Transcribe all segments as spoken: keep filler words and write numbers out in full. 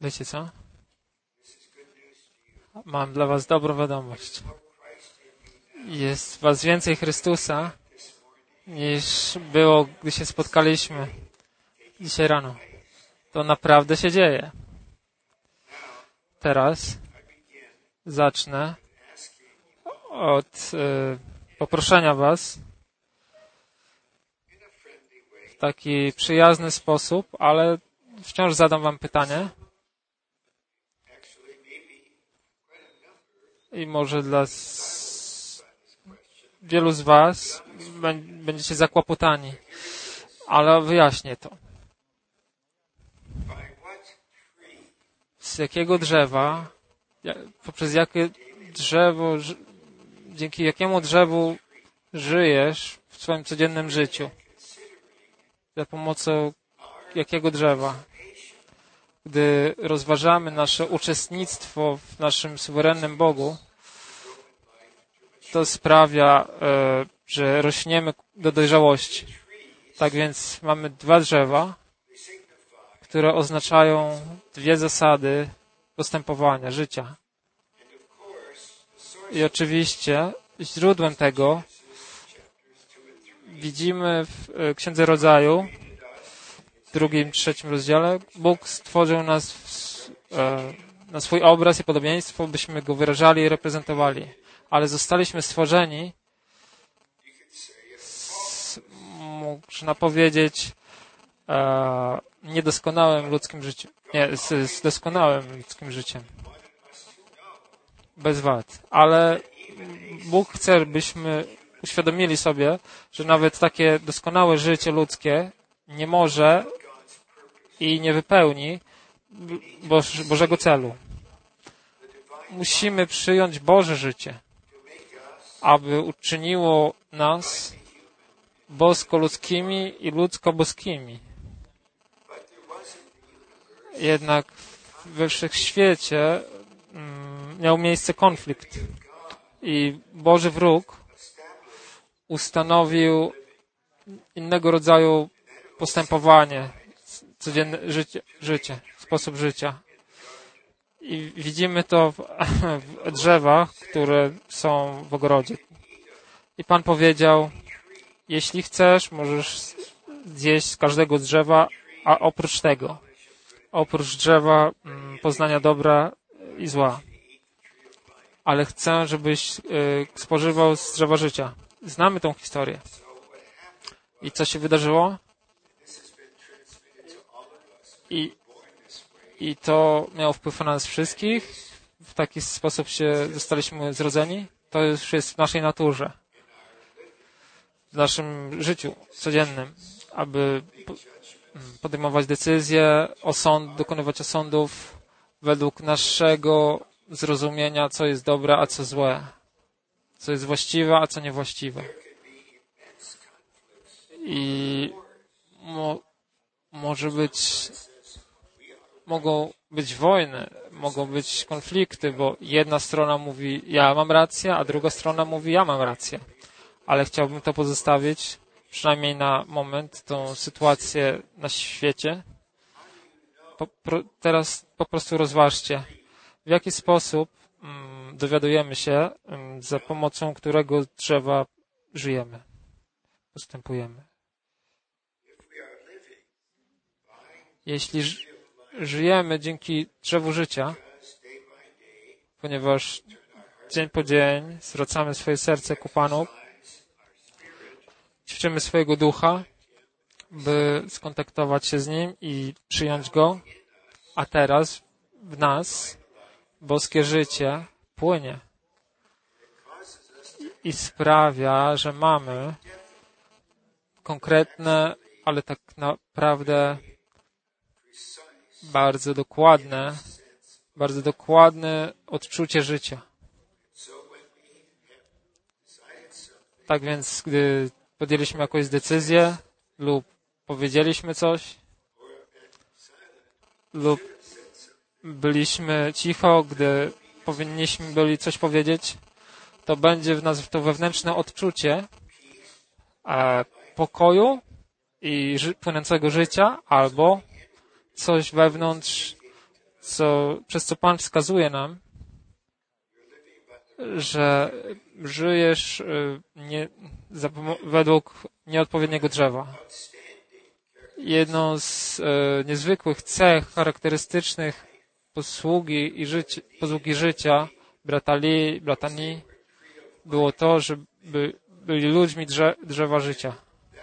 Wiecie co? Mam dla was dobrą wiadomość. Jest w was więcej Chrystusa, niż było, gdy się spotkaliśmy dzisiaj rano. To naprawdę się dzieje. Teraz zacznę od y, poproszenia was w taki przyjazny sposób, ale wciąż zadam wam pytanie. I może dla s- wielu z was będziecie zakłopotani, ale wyjaśnię to. Z jakiego drzewa, poprzez jakie drzewo, dzięki jakiemu drzewu żyjesz w swoim codziennym życiu? Za pomocą jakiego drzewa? Gdy rozważamy nasze uczestnictwo w naszym suwerennym Bogu, to sprawia, że rośniemy do dojrzałości. Tak więc mamy dwa drzewa, które oznaczają dwie zasady postępowania, życia. I oczywiście źródłem tego widzimy w Księdze Rodzaju, w drugim, trzecim rozdziale. Bóg stworzył nas w, e, na swój obraz i podobieństwo, byśmy go wyrażali i reprezentowali. Ale zostaliśmy stworzeni z, można powiedzieć, e, niedoskonałym ludzkim życiem. Nie, z, z doskonałym ludzkim życiem. Bez wad. Ale Bóg chce, byśmy uświadomili sobie, że nawet takie doskonałe życie ludzkie nie może i nie wypełni Boż, Bożego celu. Musimy przyjąć Boże życie, aby uczyniło nas bosko-ludzkimi i ludzko-boskimi. Jednak we wszechświecie mm, miał miejsce konflikt i Boży wróg ustanowił innego rodzaju postępowanie, codzienne życie, życie, sposób życia. I widzimy to w, w drzewach, które są w ogrodzie. I Pan powiedział, jeśli chcesz, możesz zjeść z każdego drzewa, a oprócz tego, oprócz drzewa mm, poznania dobra i zła. Ale chcę, żebyś y, spożywał z drzewa życia. Znamy tą historię. I co się wydarzyło? I, I to miało wpływ na nas wszystkich. W taki sposób się zostaliśmy zrodzeni. To już jest w naszej naturze. W naszym życiu codziennym. Aby podejmować decyzje, osąd, dokonywać osądów według naszego zrozumienia, co jest dobre, a co złe. Co jest właściwe, a co niewłaściwe. I mo, może być, mogą być wojny, mogą być konflikty, bo jedna strona mówi, ja mam rację, a druga strona mówi, ja mam rację. Ale chciałbym to pozostawić, przynajmniej na moment, tą sytuację na świecie. Po, pro, teraz po prostu rozważcie, w jaki sposób mm, dowiadujemy się, mm, za pomocą którego drzewa żyjemy, postępujemy. Jeśli ży, żyjemy dzięki drzewu życia, ponieważ dzień po dzień zwracamy swoje serce ku Panu, ćwiczymy swojego ducha, by skontaktować się z Nim i przyjąć Go, a teraz w nas boskie życie płynie i sprawia, że mamy konkretne, ale tak naprawdę bardzo dokładne, bardzo dokładne odczucie życia. Tak więc, gdy podjęliśmy jakąś decyzję lub powiedzieliśmy coś lub byliśmy cicho, gdy powinniśmy byli coś powiedzieć, to będzie w nas to wewnętrzne odczucie e, pokoju i ży- płynącego życia albo coś wewnątrz, co, przez co Pan wskazuje nam, że żyjesz nie, według nieodpowiedniego drzewa. Jedną z e, niezwykłych cech charakterystycznych posługi i życie, posługi życia brata Lee, brata Ni było to, że by, byli ludźmi drze, drzewa życia.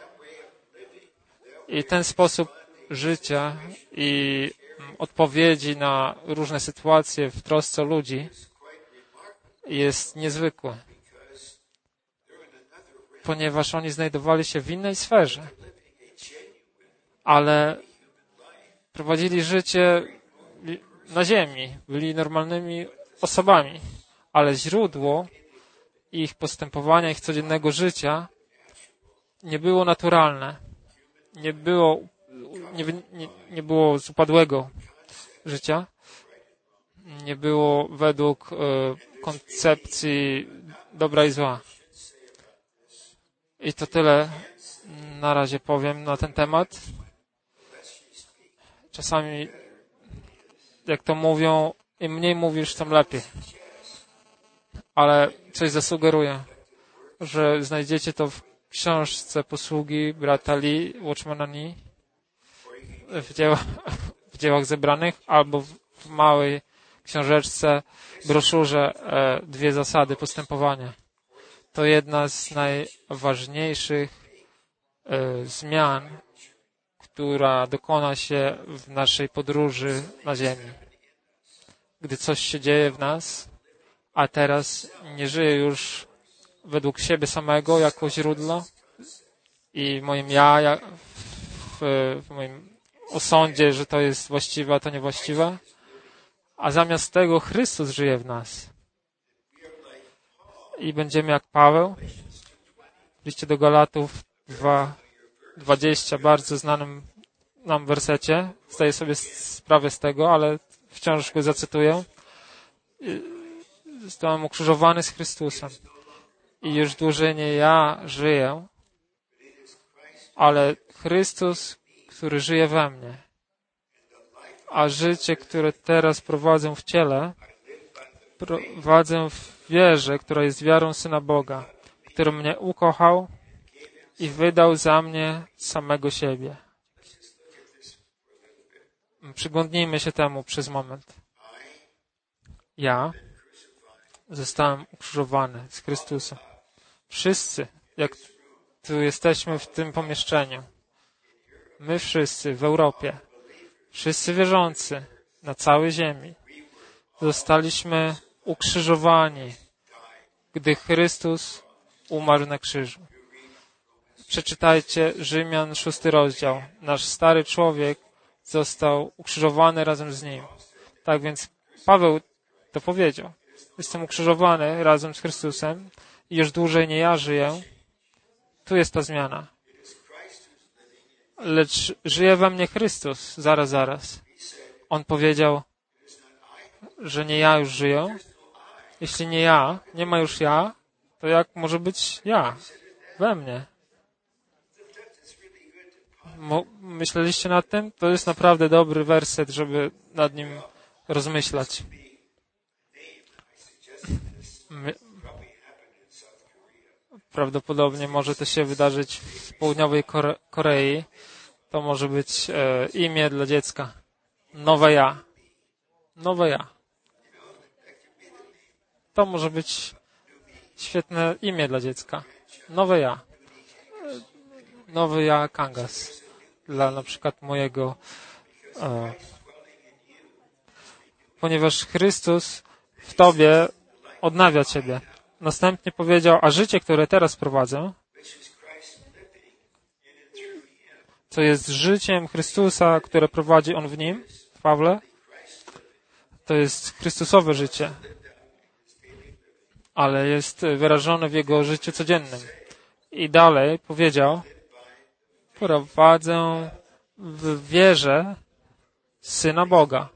I ten sposób życia i odpowiedzi na różne sytuacje w trosce o ludzi jest niezwykły, ponieważ oni znajdowali się w innej sferze, ale prowadzili życie na ziemi, byli normalnymi osobami, ale źródło ich postępowania, ich codziennego życia nie było naturalne, nie było, nie, nie, nie było z upadłego życia, nie było według e, koncepcji dobra i zła. I to tyle na razie powiem na ten temat. Czasami, jak to mówią, im mniej mówisz, tym lepiej. Ale coś zasugeruję, że znajdziecie to w książce posługi brata Lee, Watchmana Ni, w dziełach, w dziełach zebranych, albo w, w małej książeczce, broszurze e, dwie zasady postępowania. To jedna z najważniejszych e, zmian, która dokona się w naszej podróży na ziemi. Gdy coś się dzieje w nas, a teraz nie żyję już według siebie samego jako źródło i moim ja, ja w, w moim osądzie, że to jest właściwe, a to niewłaściwe, a zamiast tego Chrystus żyje w nas. I będziemy jak Paweł w liście do Galatów dwa dwadzieścia, bardzo znanym nam wersecie. Zdaję sobie sprawę z tego, ale wciąż go zacytuję. Zostałem ukrzyżowany z Chrystusem. I już dłużej nie ja żyję, ale Chrystus, który żyje we mnie. A życie, które teraz prowadzę w ciele, prowadzę w wierze, która jest wiarą Syna Boga, który mnie ukochał i wydał za mnie samego siebie. Przyglądnijmy się temu przez moment. Ja zostałem ukrzyżowany z Chrystusem. Wszyscy, jak tu jesteśmy w tym pomieszczeniu, my wszyscy w Europie, wszyscy wierzący na całej ziemi, zostaliśmy ukrzyżowani, gdy Chrystus umarł na krzyżu. Przeczytajcie Rzymian szósty rozdział. Nasz stary człowiek został ukrzyżowany razem z Nim. Tak więc Paweł to powiedział. Jestem ukrzyżowany razem z Chrystusem i już dłużej nie ja żyję. Tu jest ta zmiana. Lecz żyje we mnie Chrystus. Zaraz, zaraz. On powiedział, że nie ja już żyję. Jeśli nie ja, nie ma już ja, to jak może być ja we mnie? Mo- myśleliście nad tym? To jest naprawdę dobry werset, żeby nad nim rozmyślać. My... Prawdopodobnie może to się wydarzyć w południowej Kore- Korei. To może być e, imię dla dziecka. Nowe ja. Nowe ja. To może być świetne imię dla dziecka. Nowe ja. Nowy ja Kangas. Dla na przykład mojego... E, ponieważ Chrystus w tobie odnawia ciebie. Następnie powiedział, a życie, które teraz prowadzę, co jest życiem Chrystusa, które prowadzi On w Nim, w Pawle, to jest Chrystusowe życie, ale jest wyrażone w Jego życiu codziennym. I dalej powiedział, prowadzę w wierze Syna Boga.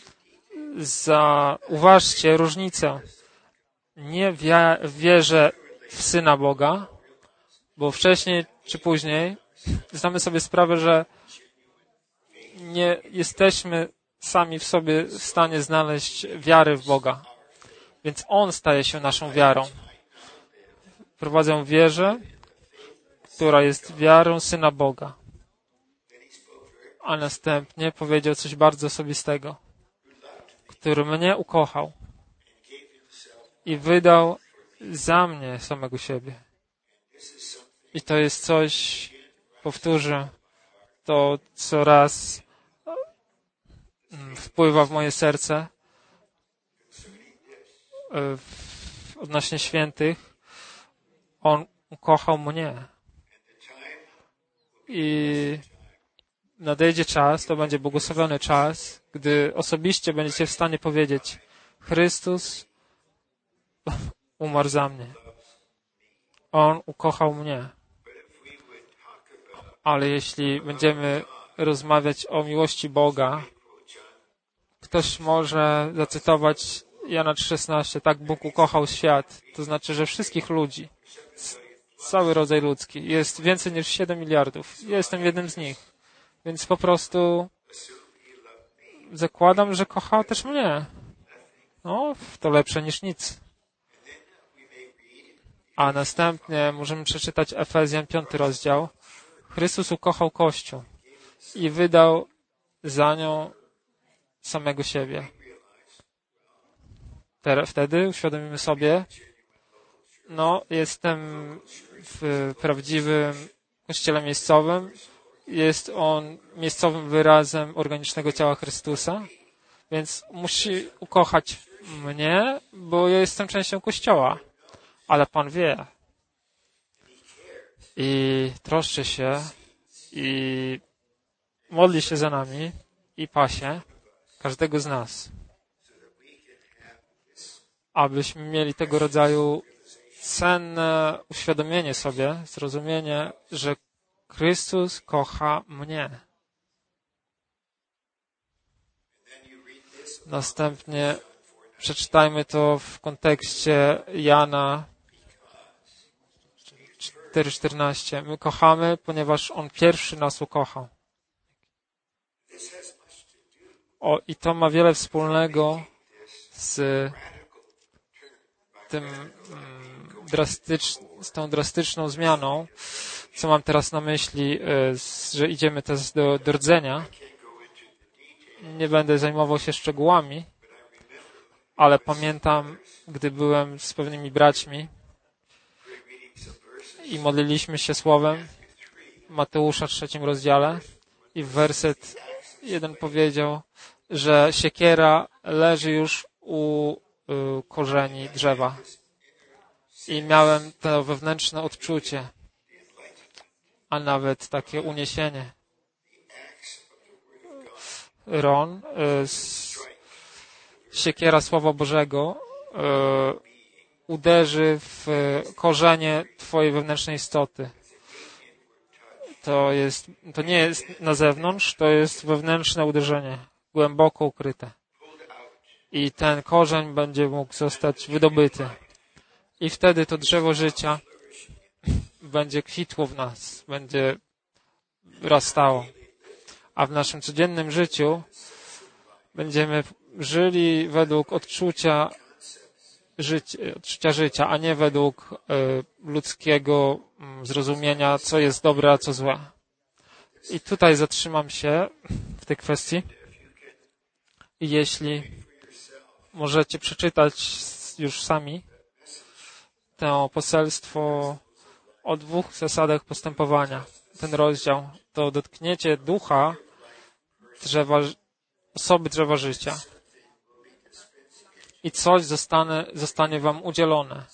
Zauważcie różnicę. Nie w wierze w Syna Boga, bo wcześniej czy później zdamy sobie sprawę, że nie jesteśmy sami w sobie w stanie znaleźć wiary w Boga. Więc On staje się naszą wiarą. Prowadzę wierze, która jest wiarą Syna Boga. A następnie powiedział coś bardzo osobistego, który mnie ukochał i wydał za mnie samego siebie. I to jest coś, powtórzę, to coraz wpływa w moje serce odnośnie świętych. On ukochał mnie. I nadejdzie czas, to będzie błogosławiony czas, gdy osobiście będziecie w stanie powiedzieć: Chrystus umarł za mnie. On ukochał mnie. Ale jeśli będziemy rozmawiać o miłości Boga, ktoś może zacytować Jana trzy szesnaście. Tak Bóg ukochał świat. To znaczy, że wszystkich ludzi, cały rodzaj ludzki, jest więcej niż siedem miliardów. Ja jestem jednym z nich. Więc po prostu zakładam, że kocha też mnie. No, to lepsze niż nic. A następnie możemy przeczytać Efezjan piąty rozdział. Chrystus ukochał Kościół i wydał za nią samego siebie. Teraz, wtedy uświadomimy sobie, no, jestem w prawdziwym kościele miejscowym. Jest on miejscowym wyrazem organicznego ciała Chrystusa, więc musi ukochać mnie, bo ja jestem częścią Kościoła. Ale Pan wie. I troszczy się i modli się za nami i pasie każdego z nas, abyśmy mieli tego rodzaju cenne uświadomienie sobie, zrozumienie, że Chrystus kocha mnie. Następnie przeczytajmy to w kontekście Jana cztery czternaście. My kochamy, ponieważ On pierwszy nas ukochał. O, i to ma wiele wspólnego z tym mm, drastycz, z tą drastyczną zmianą, co mam teraz na myśli, że idziemy teraz do, do rdzenia. Nie będę zajmował się szczegółami, ale pamiętam, gdy byłem z pewnymi braćmi i modliliśmy się słowem Mateusza w trzecim rozdziale i w werset jeden powiedział, że siekiera leży już u y, korzeni drzewa. I miałem to wewnętrzne odczucie, a nawet takie uniesienie. Ron, y, siekiera Słowa Bożego y, uderzy w korzenie twojej wewnętrznej istoty. To jest, to nie jest na zewnątrz, to jest wewnętrzne uderzenie, głęboko ukryte. I ten korzeń będzie mógł zostać wydobyty. I wtedy to drzewo życia będzie kwitło w nas, będzie rastało. A w naszym codziennym życiu będziemy żyli według odczucia życia, odczucia życia, a nie według y, ludzkiego y, zrozumienia, co jest dobre, a co złe. I tutaj zatrzymam się w tej kwestii. I jeśli możecie przeczytać już sami to poselstwo o dwóch zasadach postępowania, ten rozdział, to dotkniecie ducha drzewa, osoby drzewa życia i coś zostanie, zostanie wam udzielone.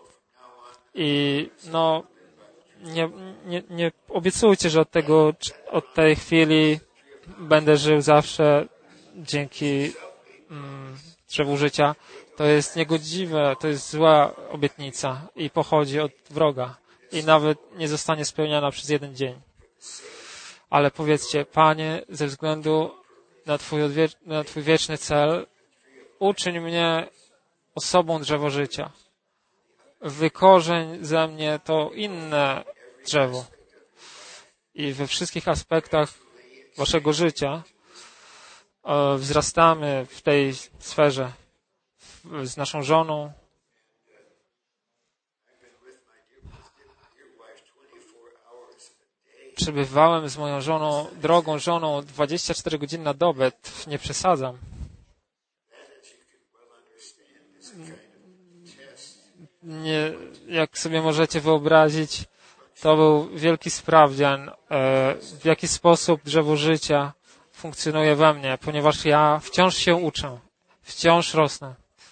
I no, nie, nie, nie obiecujcie, że od tego, od tej chwili będę żył zawsze dzięki mm, drzewu życia. To jest niegodziwe, to jest zła obietnica i pochodzi od wroga i nawet nie zostanie spełniona przez jeden dzień. Ale powiedzcie, Panie, ze względu na Twój, odwie- na Twój wieczny cel, uczyń mnie osobą drzewo życia. Wykorzeń ze mnie to inne drzewo. I we wszystkich aspektach Waszego życia wzrastamy w tej sferze z naszą żoną. Przebywałem z moją żoną, drogą żoną dwadzieścia cztery godziny na dobę. Nie przesadzam. Nie, jak sobie możecie wyobrazić, to był wielki sprawdzian, w jaki sposób drzewo życia funkcjonuje we mnie, ponieważ ja wciąż się uczę, wciąż rosnę.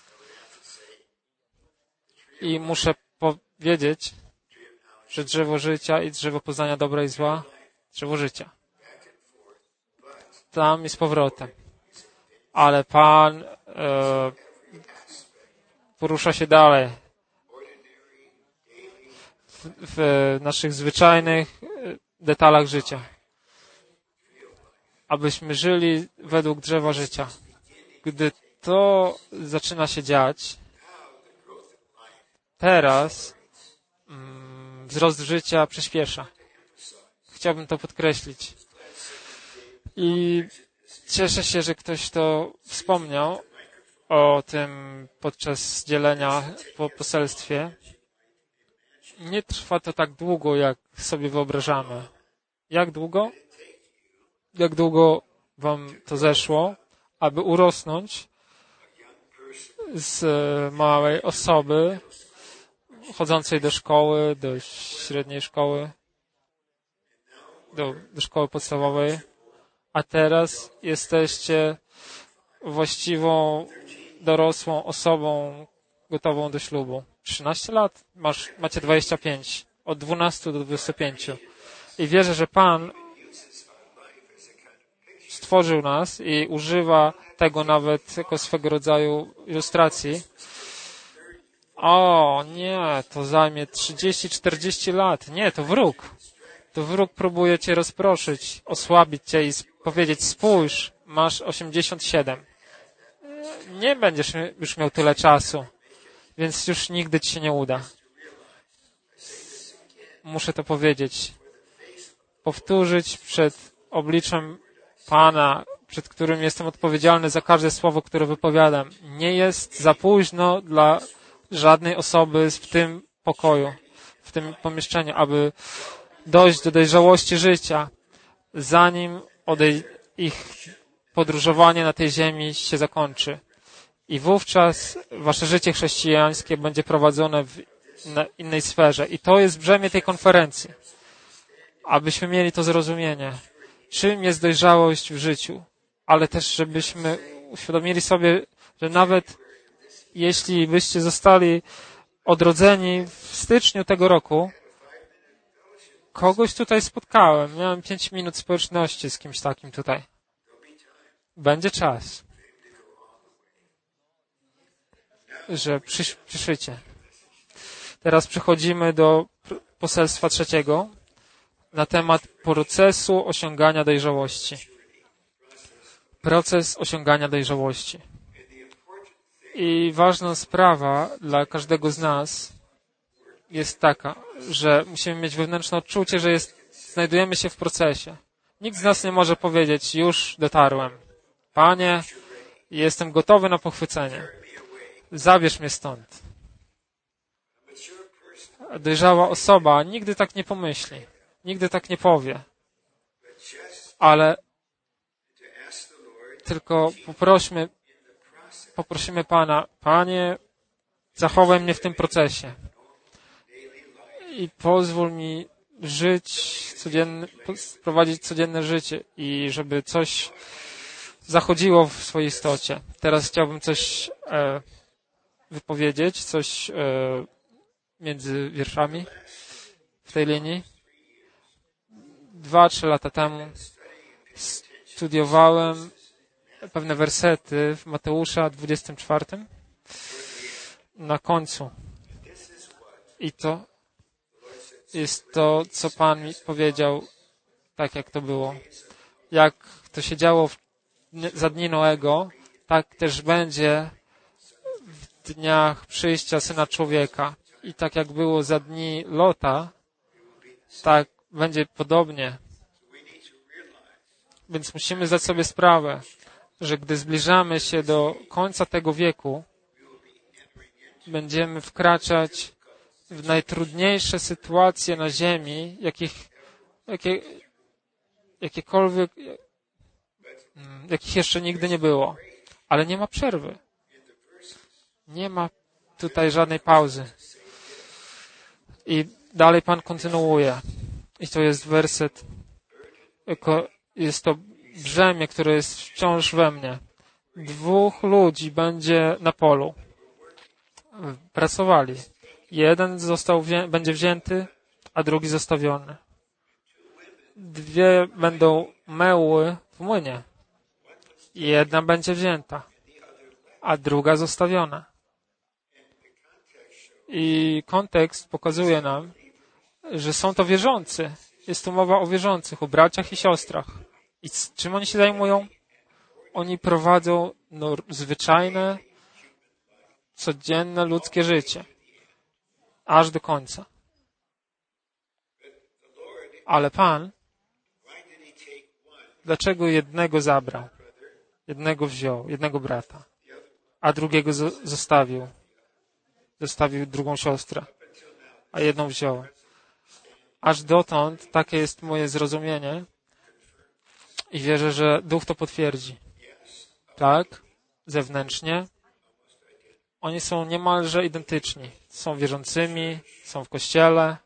I muszę powiedzieć, że drzewo życia i drzewo poznania dobra i zła, drzewo życia. Tam i z powrotem. Ale Pan e, porusza się dalej w, w naszych zwyczajnych detalach życia. Abyśmy żyli według drzewa życia. Gdy to zaczyna się dziać, teraz mm, wzrost życia przyspiesza. Chciałbym to podkreślić. I cieszę się, że ktoś to wspomniał o tym podczas dzielenia po poselstwie. Nie trwa to tak długo, jak sobie wyobrażamy. Jak długo? Jak długo wam to zeszło, aby urosnąć z małej osoby chodzącej do szkoły, do średniej szkoły, do, do szkoły podstawowej, a teraz jesteście właściwą, dorosłą osobą gotową do ślubu. trzynaście lat? Masz, macie dwadzieścia pięć. Od dwunastu do dwudziestu pięciu. I wierzę, że Pan stworzył nas i używa tego nawet jako swego rodzaju ilustracji. O, nie, to zajmie trzydzieści czterdzieści lat. Nie, to wróg. To wróg próbuje cię rozproszyć, osłabić cię i powiedzieć, spójrz, masz osiemdziesiąt siedem. Nie będziesz już miał tyle czasu, więc już nigdy ci się nie uda. Muszę to powiedzieć. Powtórzyć przed obliczem Pana, przed którym jestem odpowiedzialny za każde słowo, które wypowiadam. Nie jest za późno dla żadnej osoby w tym pokoju, w tym pomieszczeniu, aby dojść do dojrzałości życia, zanim odej- ich podróżowanie na tej ziemi się zakończy. I wówczas wasze życie chrześcijańskie będzie prowadzone w innej sferze. I to jest brzemię tej konferencji. Abyśmy mieli to zrozumienie, czym jest dojrzałość w życiu, ale też żebyśmy uświadomili sobie, że nawet jeśli byście zostali odrodzeni w styczniu tego roku, kogoś tutaj spotkałem. Miałem pięć minut społeczności z kimś takim tutaj. Będzie czas, że przysz, przyszłycie. Teraz przechodzimy do poselstwa trzeciego na temat procesu osiągania dojrzałości. Proces osiągania dojrzałości. I ważna sprawa dla każdego z nas jest taka, że musimy mieć wewnętrzne odczucie, że jest, znajdujemy się w procesie. Nikt z nas nie może powiedzieć, już dotarłem. Panie, jestem gotowy na pochwycenie. Zabierz mnie stąd. Dojrzała osoba nigdy tak nie pomyśli. Nigdy tak nie powie. Ale tylko poprośmy, poprosimy Pana, Panie, zachowaj mnie w tym procesie. I pozwól mi żyć codziennie, prowadzić codzienne życie i żeby coś zachodziło w swojej istocie. Teraz chciałbym coś e, wypowiedzieć, coś e, między wierszami w tej linii. Dwa, trzy lata temu studiowałem pewne wersety w Mateusza dwudziestym czwartym na końcu. I to jest to, co Pan mi powiedział, tak jak to było. Jak to się działo w, za dni Noego, tak też będzie w dniach przyjścia Syna Człowieka. I tak jak było za dni Lota, tak będzie podobnie. Więc musimy zdać sobie sprawę, że gdy zbliżamy się do końca tego wieku, będziemy wkraczać w najtrudniejsze sytuacje na ziemi, jakich, jakie, jakiekolwiek, jakich jeszcze nigdy nie było. Ale nie ma przerwy. Nie ma tutaj żadnej pauzy. I dalej Pan kontynuuje. I to jest werset, jest to brzemię, które jest wciąż we mnie. Dwóch ludzi będzie na polu. Pracowali. Jeden został, będzie wzięty, a drugi zostawiony. Dwie będą meły w młynie. Jedna będzie wzięta, a druga zostawiona. I kontekst pokazuje nam, że są to wierzący. Jest tu mowa o wierzących, o braciach i siostrach. I z czym oni się zajmują? Oni prowadzą no, zwyczajne, codzienne ludzkie życie. Aż do końca. Ale Pan, dlaczego jednego zabrał? Jednego wziął, jednego brata, a drugiego zostawił. Zostawił drugą siostrę, a jedną wziął. Aż dotąd takie jest moje zrozumienie i wierzę, że Duch to potwierdzi. Tak, zewnętrznie oni są niemalże identyczni. Są wierzącymi, są w kościele,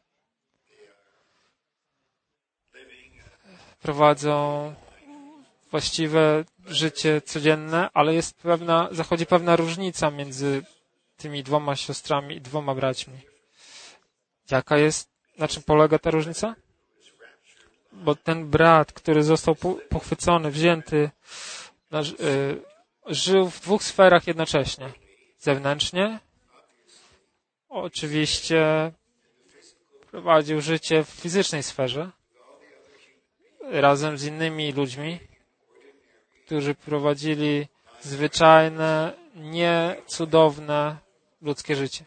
prowadzą właściwe życie codzienne, ale jest pewna, zachodzi pewna różnica między tymi dwoma siostrami i dwoma braćmi. Jaka jest, na czym polega ta różnica? Bo ten brat, który został pochwycony, wzięty, żył w dwóch sferach jednocześnie. Zewnętrznie, oczywiście prowadził życie w fizycznej sferze, razem z innymi ludźmi, którzy prowadzili zwyczajne, niecudowne ludzkie życie.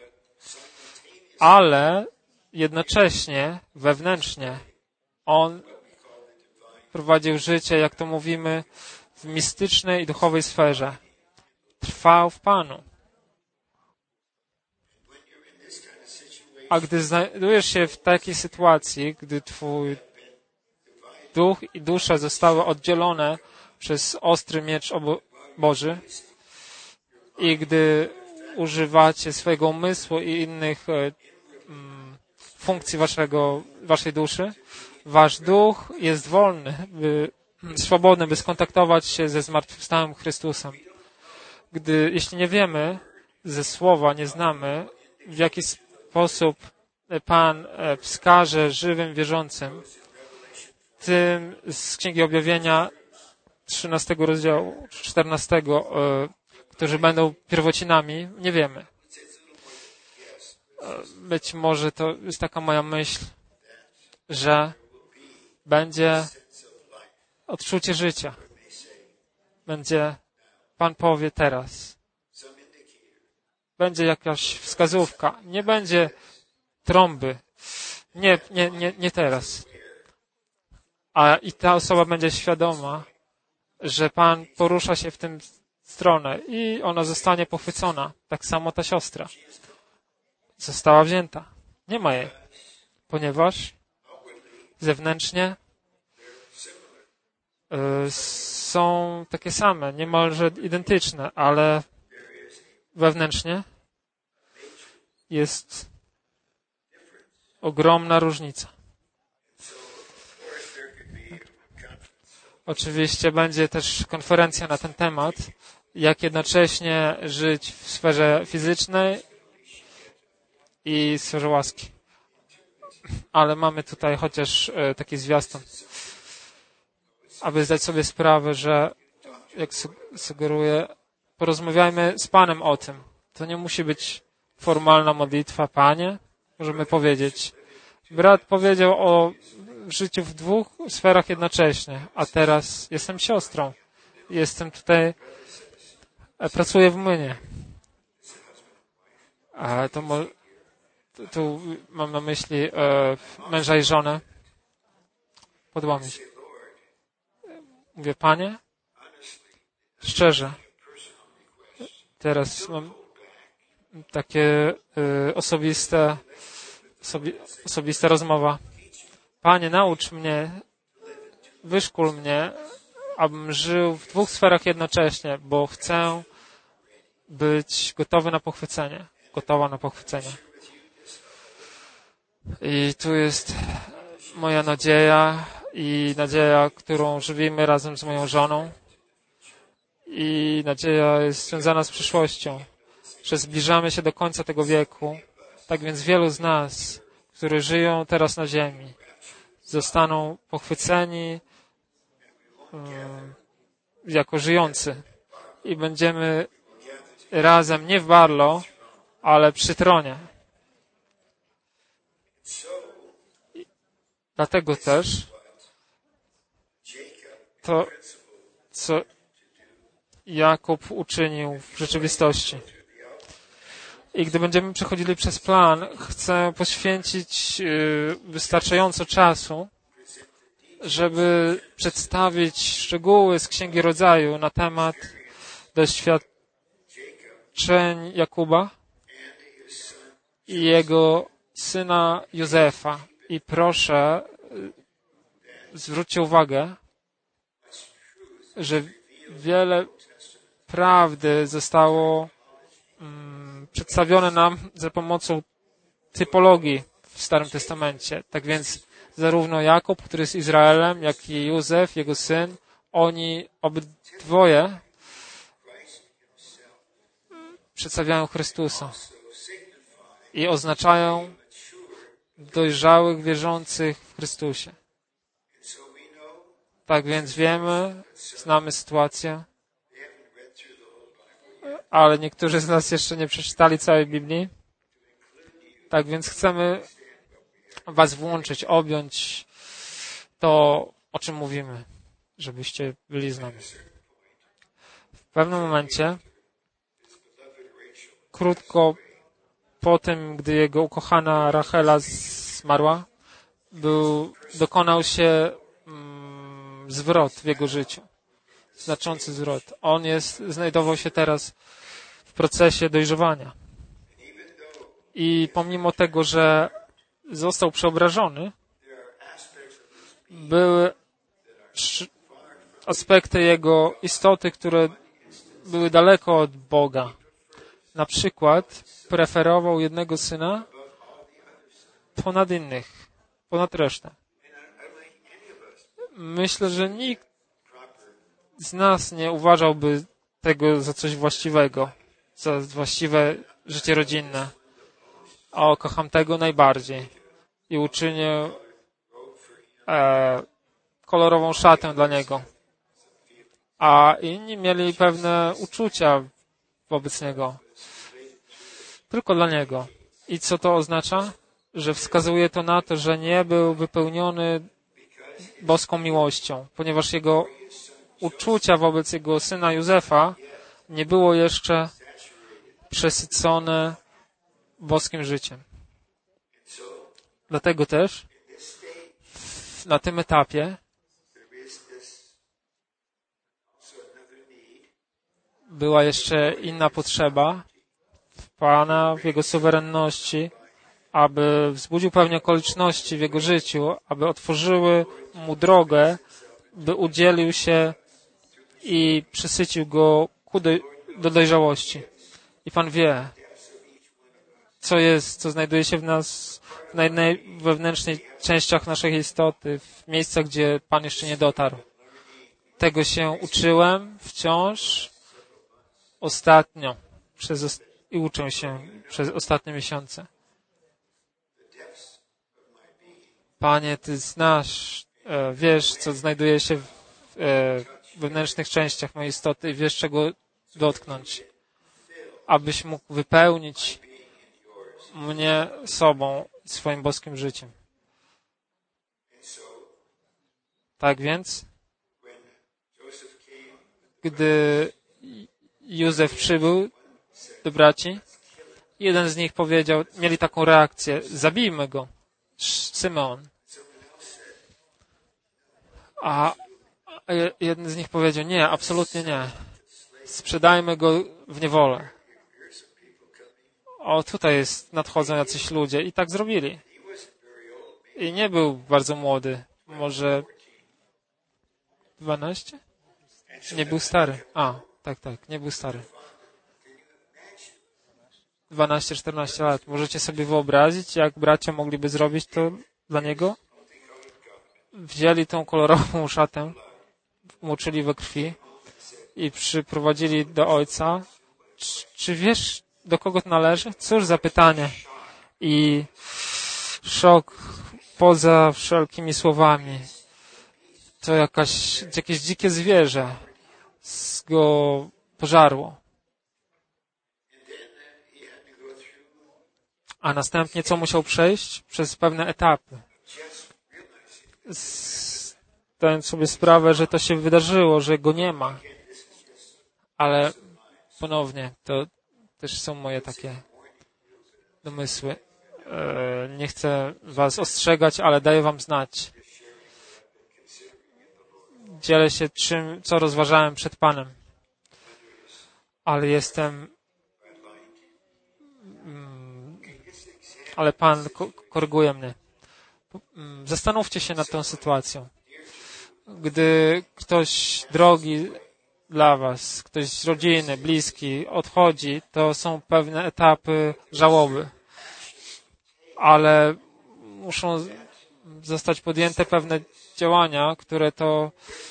Ale jednocześnie, wewnętrznie, on prowadził życie, jak to mówimy, w mistycznej i duchowej sferze. Trwał w Panu. A gdy znajdujesz się w takiej sytuacji, gdy twój duch i dusza zostały oddzielone przez ostry miecz Boży i gdy używacie swojego umysłu i innych mm, funkcji waszego, waszej duszy, wasz duch jest wolny, by, swobodny, by skontaktować się ze zmartwychwstałym Chrystusem. Gdy, jeśli nie wiemy ze słowa, nie znamy, w jaki sposób Pan wskaże żywym wierzącym, tym z Księgi Objawienia trzynastego rozdziału, czternastego, którzy będą pierwocinami, nie wiemy. Być może to jest taka moja myśl, że będzie odczucie życia. Będzie, Pan powie teraz. Będzie jakaś wskazówka. Nie będzie trąby. Nie, nie, nie, nie teraz. A i ta osoba będzie świadoma, że Pan porusza się w tę stronę i ona zostanie pochwycona. Tak samo ta siostra. Została wzięta. Nie ma jej. Ponieważ zewnętrznie y, są takie same, niemalże identyczne, ale wewnętrznie jest ogromna różnica. Oczywiście będzie też konferencja na ten temat, jak jednocześnie żyć w sferze fizycznej i sferze łaski. Ale mamy tutaj chociaż taki zwiastun, aby zdać sobie sprawę, że jak sugeruję, porozmawiajmy z Panem o tym. To nie musi być formalna modlitwa, Panie. Możemy powiedzieć. Brat powiedział o życiu w dwóch sferach jednocześnie, a teraz jestem siostrą. Jestem tutaj, pracuję w młynie. A to mo, tu mam na myśli e, męża i żonę. Podoba mi się. Mówię, Panie, szczerze. Teraz mam takie y, osobiste, osobi, osobista rozmowa. Panie, naucz mnie, wyszkól mnie, abym żył w dwóch sferach jednocześnie, bo chcę być gotowy na pochwycenie, gotowa na pochwycenie. I tu jest moja nadzieja i nadzieja, którą żywimy razem z moją żoną. I nadzieja jest związana z przyszłością, że zbliżamy się do końca tego wieku. Tak więc wielu z nas, którzy żyją teraz na ziemi, zostaną pochwyceni um, jako żyjący i będziemy razem nie w Barlo, ale przy tronie. I dlatego też to, co Jakub uczynił w rzeczywistości. I gdy będziemy przechodzili przez plan, chcę poświęcić wystarczająco czasu, żeby przedstawić szczegóły z Księgi Rodzaju na temat doświadczeń Jakuba i jego syna Józefa. I proszę, zwróćcie uwagę, że wiele prawdy zostało um, przedstawione nam za pomocą typologii w Starym Testamencie. Tak więc zarówno Jakub, który jest Izraelem, jak i Józef, jego syn, oni obydwoje przedstawiają Chrystusa i oznaczają dojrzałych wierzących w Chrystusie. Tak więc wiemy, znamy sytuację, ale niektórzy z nas jeszcze nie przeczytali całej Biblii. Tak więc chcemy was włączyć, objąć to, o czym mówimy, żebyście byli z nami. W pewnym momencie, krótko po tym, gdy jego ukochana Rachela zmarła, był, dokonał się mm, zwrot w jego życiu. Znaczący zwrot. On jest, znajdował się teraz w procesie dojrzewania. I pomimo tego, że został przeobrażony, były aspekty jego istoty, które były daleko od Boga. Na przykład preferował jednego syna ponad innych, ponad resztę. Myślę, że nikt z nas nie uważałby tego za coś właściwego, za właściwe życie rodzinne. A kocham tego najbardziej i uczynię e, kolorową szatę dla niego. A inni mieli pewne uczucia wobec niego. Tylko dla niego. I co to oznacza? Że wskazuje to na to, że nie był wypełniony boską miłością, ponieważ jego uczucia wobec jego syna Józefa nie było jeszcze przesycone boskim życiem. Dlatego też na tym etapie była jeszcze inna potrzeba Pana w Jego suwerenności, aby wzbudził pewne okoliczności w Jego życiu, aby otworzyły Mu drogę, by udzielił się i przysycił Go ku do, do dojrzałości. I Pan wie, co jest, co znajduje się w nas, w naj, naj, wewnętrznej częściach naszej istoty, w miejscach, gdzie Pan jeszcze nie dotarł. Tego się uczyłem wciąż ostatnio przez, i uczę się przez ostatnie miesiące. Panie, Ty znasz, e, wiesz, co znajduje się w e, wewnętrznych częściach mojej istoty i wiesz, czego dotknąć, abyś mógł wypełnić mnie sobą, swoim boskim życiem. Tak więc, gdy Józef przybył do braci, jeden z nich powiedział, mieli taką reakcję, zabijmy go, Symeon. A jeden z nich powiedział, nie, absolutnie nie. sprzedajmy go w niewolę. O, tutaj jest, nadchodzą jacyś ludzie i tak zrobili. I nie był bardzo młody. Może dwanaście? Nie był stary. A, tak, tak, nie był stary. dwanaście czternaście lat. Możecie sobie wyobrazić, jak bracia mogliby zrobić to dla niego? Wzięli tą kolorową szatę, umoczyli we krwi i przyprowadzili do ojca. Czy, czy wiesz, do kogo to należy? Cóż za pytanie. I szok poza wszelkimi słowami. To jakaś, jakieś dzikie zwierzę go pożarło. A następnie co musiał przejść? Przez pewne etapy. Zdając sobie sprawę, że to się wydarzyło, że go nie ma. Ale ponownie, to też są moje takie domysły. Nie chcę was ostrzegać, ale daję wam znać. Dzielę się czym, co rozważałem przed Panem. Ale jestem... Ale Pan koryguje mnie. Zastanówcie się nad tą sytuacją. Gdy ktoś drogi dla was, ktoś z rodziny, bliski odchodzi, to są pewne etapy żałoby. Ale muszą zostać podjęte pewne działania, które to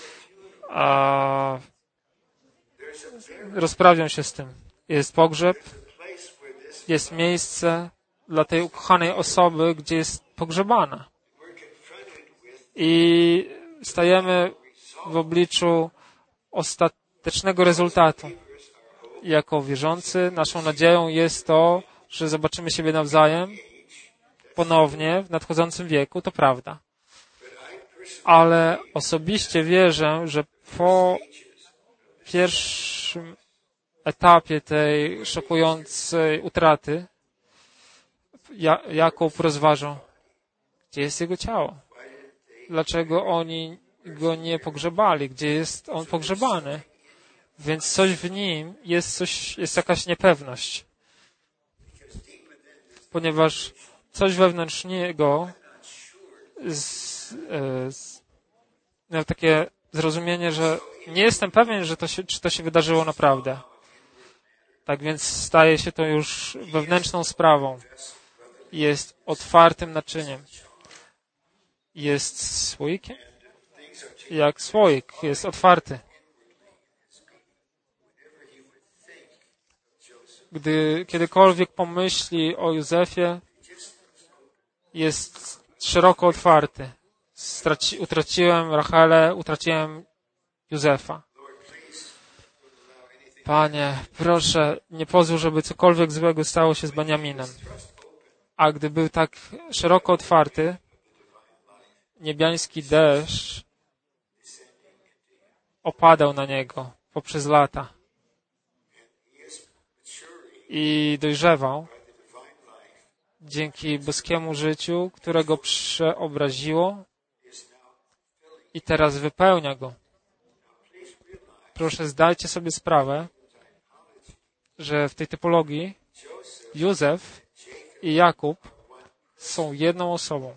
a, rozprawią się z tym. Jest pogrzeb, jest miejsce dla tej ukochanej osoby, gdzie jest pogrzebana. I stajemy w obliczu ostatecznego rezultatu. Jako wierzący naszą nadzieją jest to, że zobaczymy siebie nawzajem ponownie w nadchodzącym wieku, to prawda. Ale osobiście wierzę, że po pierwszym etapie tej szokującej utraty Jakub rozważał, gdzie jest jego ciało. Dlaczego oni go nie pogrzebali? Gdzie jest on pogrzebany? Więc coś w nim jest, coś, jest jakaś niepewność. Ponieważ coś wewnątrz niego z, z, miał takie zrozumienie, że nie jestem pewien, że to się, czy to się wydarzyło naprawdę. Tak więc staje się to już wewnętrzną sprawą. Jest otwartym naczyniem. Jest słoikiem? Jak słoik, jest otwarty. Gdy kiedykolwiek pomyśli o Józefie, jest szeroko otwarty. Straci, utraciłem Rachelę, utraciłem Józefa. Panie, proszę, nie pozwól, żeby cokolwiek złego stało się z Beniaminem. A gdy był tak szeroko otwarty, niebiański deszcz opadał na niego poprzez lata i dojrzewał dzięki boskiemu życiu, które go przeobraziło i teraz wypełnia go. Proszę, zdajcie sobie sprawę, że w tej typologii Józef i Jakub są jedną osobą.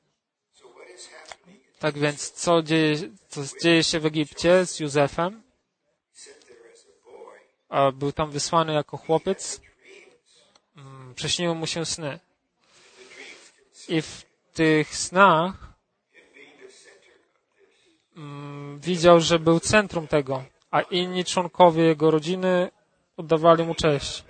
Tak więc, co dzieje, co dzieje się w Egipcie z Józefem? A był tam wysłany jako chłopiec. Przyśniły mu się sny. I w tych snach mm, widział, że był centrum tego, a inni członkowie jego rodziny oddawali mu cześć.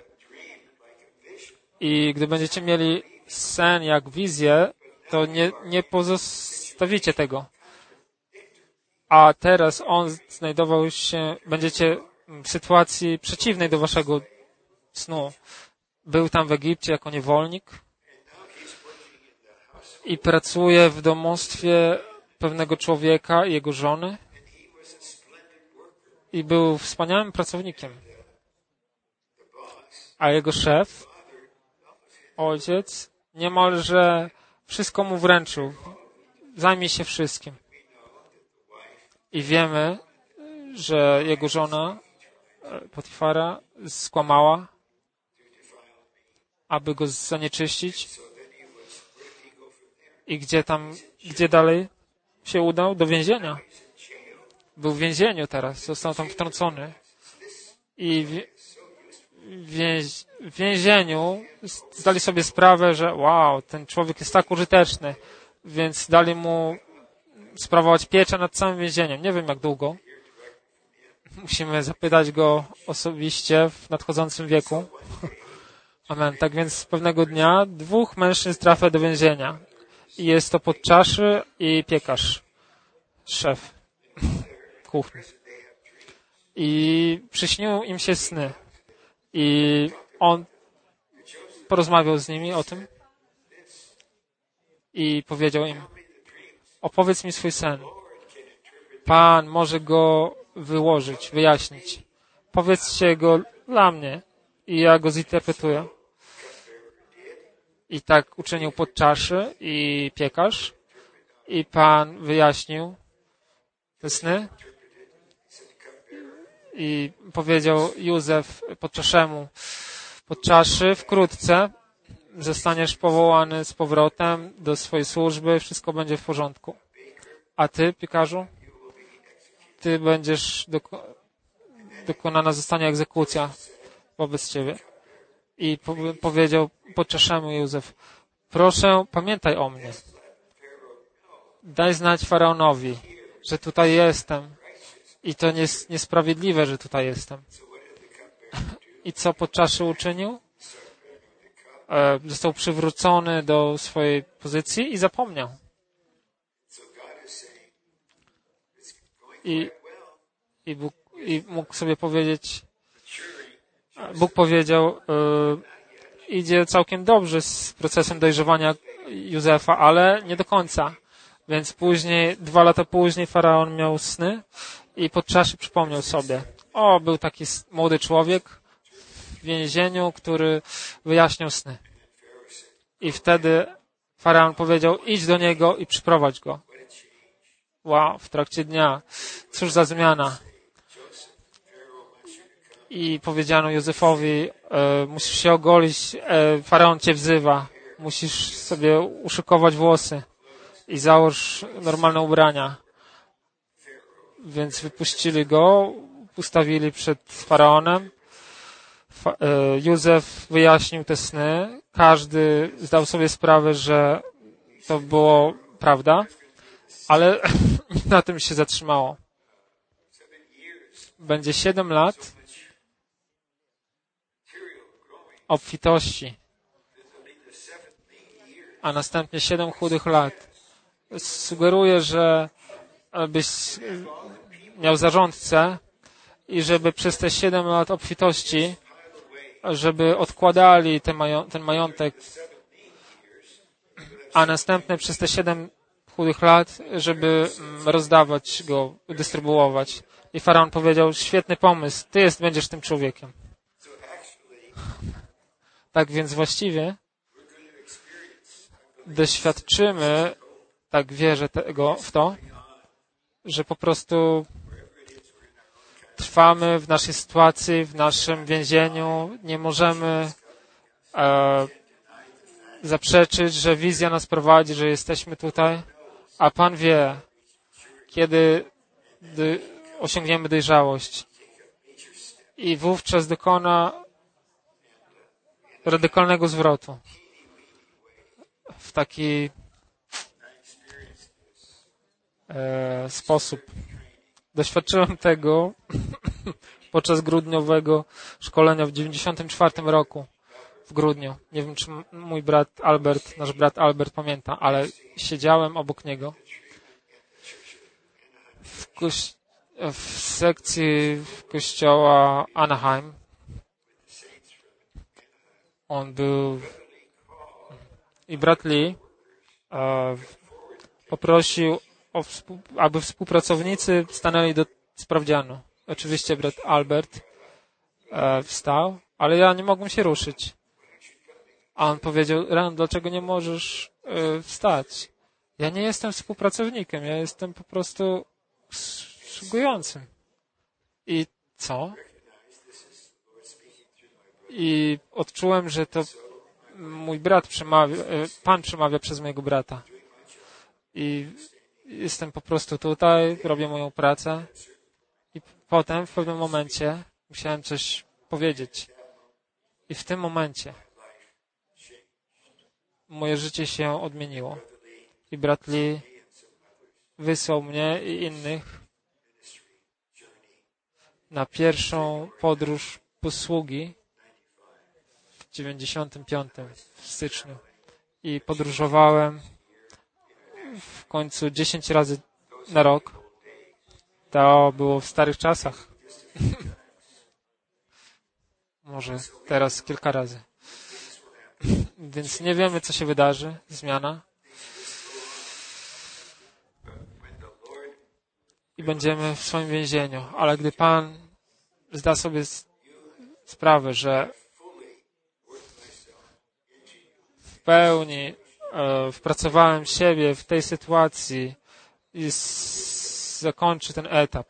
I gdy będziecie mieli sen jak wizję, to nie, nie pozostawicie tego. A teraz on znajdował się, będziecie w sytuacji przeciwnej do waszego snu. Był tam w Egipcie jako niewolnik i pracuje w domostwie pewnego człowieka i jego żony i był wspaniałym pracownikiem. A jego szef, ojciec, niemalże wszystko mu wręczył. Zajmij się wszystkim. I wiemy, że jego żona Potifara skłamała, aby go zanieczyścić. I gdzie tam, gdzie dalej się udał? Do więzienia. Był w więzieniu teraz, został tam wtrącony. I w, więź, w więzieniu zdali sobie sprawę, że wow, ten człowiek jest tak użyteczny, więc dali mu sprawować pieczę nad całym więzieniem. Nie wiem jak długo. Musimy zapytać go osobiście w nadchodzącym wieku. Amen. Tak więc pewnego dnia dwóch mężczyzn trafia do więzienia. I jest to podczaszy i piekarz. Szef kuchni. I przyśniły im się sny. I on porozmawiał z nimi o tym. I powiedział im: opowiedz mi swój sen. Pan może go wyłożyć, wyjaśnić. Powiedzcie go dla mnie i ja go zinterpretuję. I tak uczynił podczaszy i piekarz. I Pan wyjaśnił te sny. I powiedział Józef podczaszemu: podczaszy, wkrótce zostaniesz powołany z powrotem do swojej służby, wszystko będzie w porządku. A ty, piekarzu, ty będziesz, doko- dokonana zostanie egzekucja wobec ciebie. I po- powiedział podczaszemu Józef: proszę, pamiętaj o mnie. Daj znać faraonowi, że tutaj jestem. I to jest niesprawiedliwe, że tutaj jestem. I co podczaszy uczynił? E, został przywrócony do swojej pozycji i zapomniał. I, i, Bóg, i mógł sobie powiedzieć, Bóg powiedział, e, idzie całkiem dobrze z procesem dojrzewania Józefa, ale nie do końca. Więc później, dwa lata później faraon miał sny i podczaszy przypomniał sobie: o, był taki młody człowiek w więzieniu, który wyjaśniał sny. I wtedy faraon powiedział: idź do niego i przyprowadź go. Wow, w trakcie dnia. Cóż za zmiana. I powiedziano Józefowi: e, musisz się ogolić, e, faraon cię wzywa. Musisz sobie uszykować włosy i załóż normalne ubrania. Więc wypuścili go, ustawili przed faraonem. Fa- e, Józef wyjaśnił te sny. Każdy zdał sobie sprawę, że to było prawda, ale na tym się zatrzymało. Będzie siedem lat obfitości, a następnie siedem chudych lat. Sugeruję, że byś miał zarządcę i żeby przez te siedem lat obfitości, żeby odkładali ten, mają, ten majątek, a następne przez te siedem chudych lat, żeby rozdawać go, dystrybuować. I faraon powiedział: świetny pomysł, ty jest, będziesz tym człowiekiem. Tak więc właściwie doświadczymy, tak wierzę tego, w to, że po prostu trwamy w naszej sytuacji, w naszym więzieniu. Nie możemy e, zaprzeczyć, że wizja nas prowadzi, że jesteśmy tutaj, a Pan wie, kiedy dy, osiągniemy dojrzałość. I wówczas dokona radykalnego zwrotu w taki e, sposób. Doświadczyłem tego podczas grudniowego szkolenia w dziewięćdziesiątym czwartym roku, w grudniu. Nie wiem, czy mój brat Albert, nasz brat Albert pamięta, ale siedziałem obok niego w, koś- w sekcji kościoła Anaheim. On był i brat Lee e, poprosił, o współ, aby współpracownicy stanęli do sprawdzianu. Oczywiście brat Albert e, wstał, ale ja nie mogłem się ruszyć. A on powiedział: Ren, dlaczego nie możesz e, wstać? Ja nie jestem współpracownikiem, ja jestem po prostu szlugującym. I co? I odczułem, że to mój brat przemawia, Pan przemawia przez mojego brata. I jestem po prostu tutaj, robię moją pracę. I potem w pewnym momencie musiałem coś powiedzieć. I w tym momencie moje życie się odmieniło. I brat Lee wysłał mnie i innych na pierwszą podróż posługi w dziewięćdziesiątym piątym w styczniu. I podróżowałem w końcu dziesięć razy na rok. To było w starych czasach. Może teraz kilka razy. Więc nie wiemy, co się wydarzy. Zmiana. I będziemy w swoim więzieniu. Ale gdy Pan zda sobie sprawę, że w pełni e, wpracowałem siebie w tej sytuacji i s- zakończy ten etap.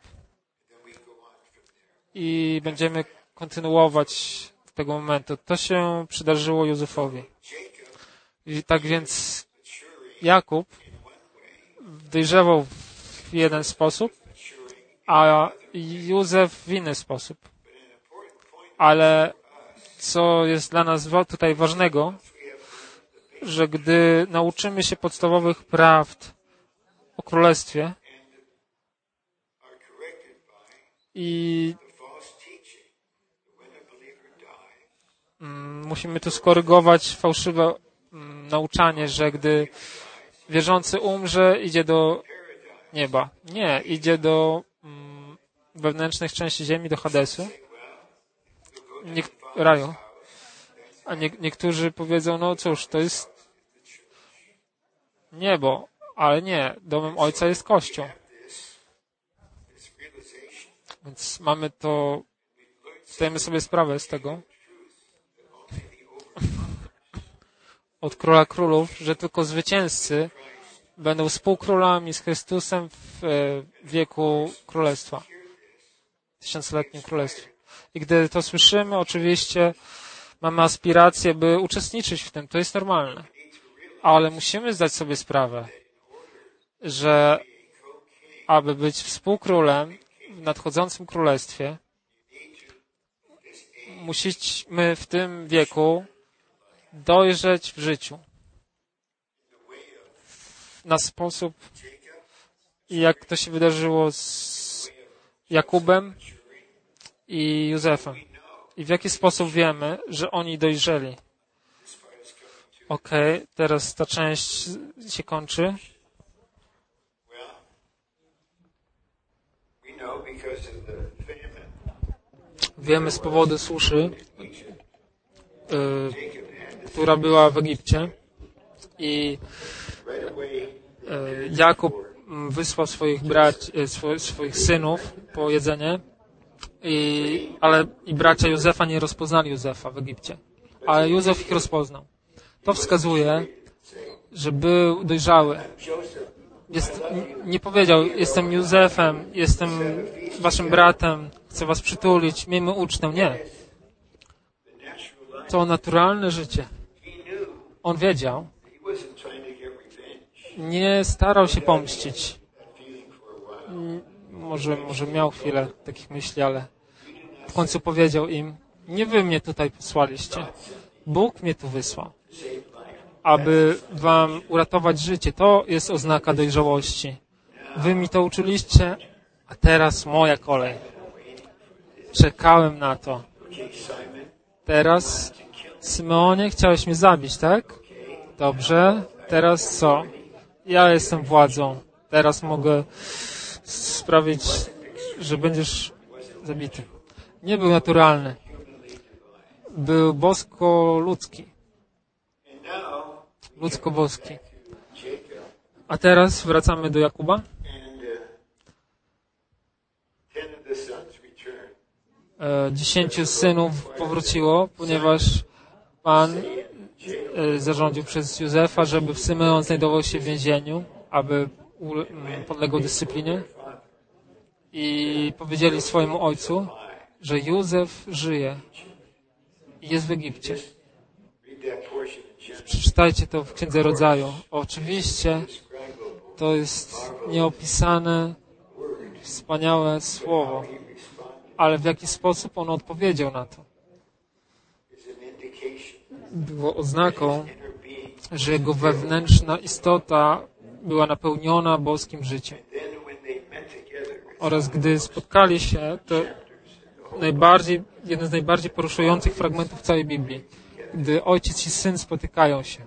I będziemy kontynuować od tego momentu. To się przydarzyło Józefowi. I tak więc Jakub dojrzewał w jeden sposób, a Józef w inny sposób. Ale co jest dla nas tutaj ważnego, że gdy nauczymy się podstawowych prawd o Królestwie i mm, musimy tu skorygować fałszywe mm, nauczanie, że gdy wierzący umrze, idzie do nieba. Nie, idzie do mm, wewnętrznych części ziemi, do Hadesu, Niek- raju. A nie, niektórzy powiedzą, no cóż, to jest niebo, ale nie, domem Ojca jest Kościół. Więc mamy to, zdajemy sobie sprawę z tego, od Króla Królów, że tylko zwycięzcy będą współkrólami z Chrystusem w wieku Królestwa, tysiącletnim Królestwie. I gdy to słyszymy, oczywiście mamy aspiracje, by uczestniczyć w tym. To jest normalne. Ale musimy zdać sobie sprawę, że aby być współkrólem w nadchodzącym królestwie, musimy w tym wieku dojrzeć w życiu. Na sposób, jak to się wydarzyło z Jakubem i Józefem. I w jaki sposób wiemy, że oni dojrzeli. Okej, okay, teraz ta część się kończy. Wiemy z powodu suszy, y, która była w Egipcie, i y, Jakub wysłał swoich braci, y, swoich synów po jedzenie, i, ale i bracia Józefa nie rozpoznali Józefa w Egipcie, ale Józef ich rozpoznał. To wskazuje, że był dojrzały. Jest, nie powiedział, jestem Józefem, jestem waszym bratem, chcę was przytulić, miejmy ucztę. Nie. To naturalne życie. On wiedział. Nie starał się pomścić. Może, może miał chwilę takich myśli, ale w końcu powiedział im, nie wy mnie tutaj posłaliście. Bóg mnie tu wysłał, aby wam uratować życie. To jest oznaka dojrzałości. Wy mi to uczyliście, a teraz moja kolej. Czekałem na to. Teraz, Symeonie, chciałeś mnie zabić, tak? Dobrze. Teraz co? Ja jestem władzą. Teraz mogę sprawić, że będziesz zabity. Nie był naturalny. Był bosko-ludzki. Ludzko-boski. A teraz wracamy do Jakuba. E, dziesięciu synów powróciło, ponieważ Pan e, zarządził przez Józefa, żeby Symeon znajdował się w więzieniu, aby u, m, podlegał dyscyplinie. I powiedzieli swojemu ojcu, że Józef żyje. jest w Egipcie. Przeczytajcie to w Księdze Rodzaju. Oczywiście to jest nieopisane, wspaniałe słowo, ale w jaki sposób on odpowiedział na to? Było oznaką, że jego wewnętrzna istota była napełniona boskim życiem. Oraz gdy spotkali się, to najbardziej, jeden z najbardziej poruszających fragmentów całej Biblii, gdy ojciec i syn spotykają się.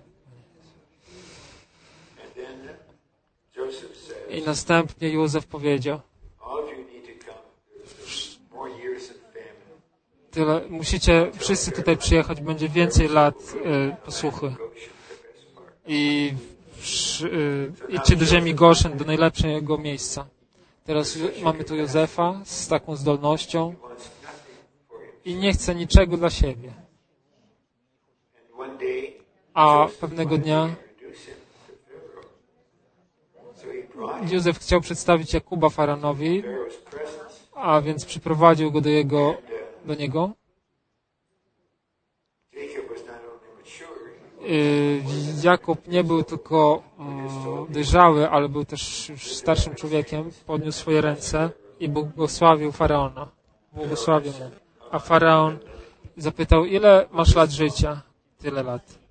I następnie Józef powiedział: tyle, musicie wszyscy tutaj przyjechać, będzie więcej lat y, posłuchy. I y, idźcie do ziemi Goszen, do najlepszego miejsca. Teraz mamy tu Józefa z taką zdolnością i nie chce niczego dla siebie. A pewnego dnia Józef chciał przedstawić Jakuba faraonowi, a więc przyprowadził go do jego, do niego. Jakub nie był tylko dojrzały, ale był też już starszym człowiekiem. Podniósł swoje ręce i błogosławił faraona. Błogosławił mu. A faraon zapytał: ile masz lat życia? Tyle lat.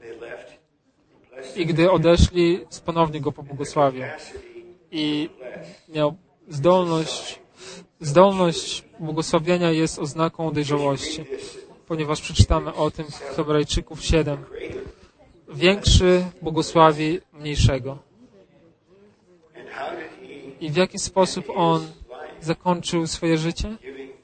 I gdy odeszli, ponownie go pobłogosławił. I miał zdolność, zdolność błogosławienia jest oznaką dojrzałości, ponieważ przeczytamy o tym w Hebrajczyków siedem. Większy błogosławi mniejszego. I w jaki sposób on zakończył swoje życie?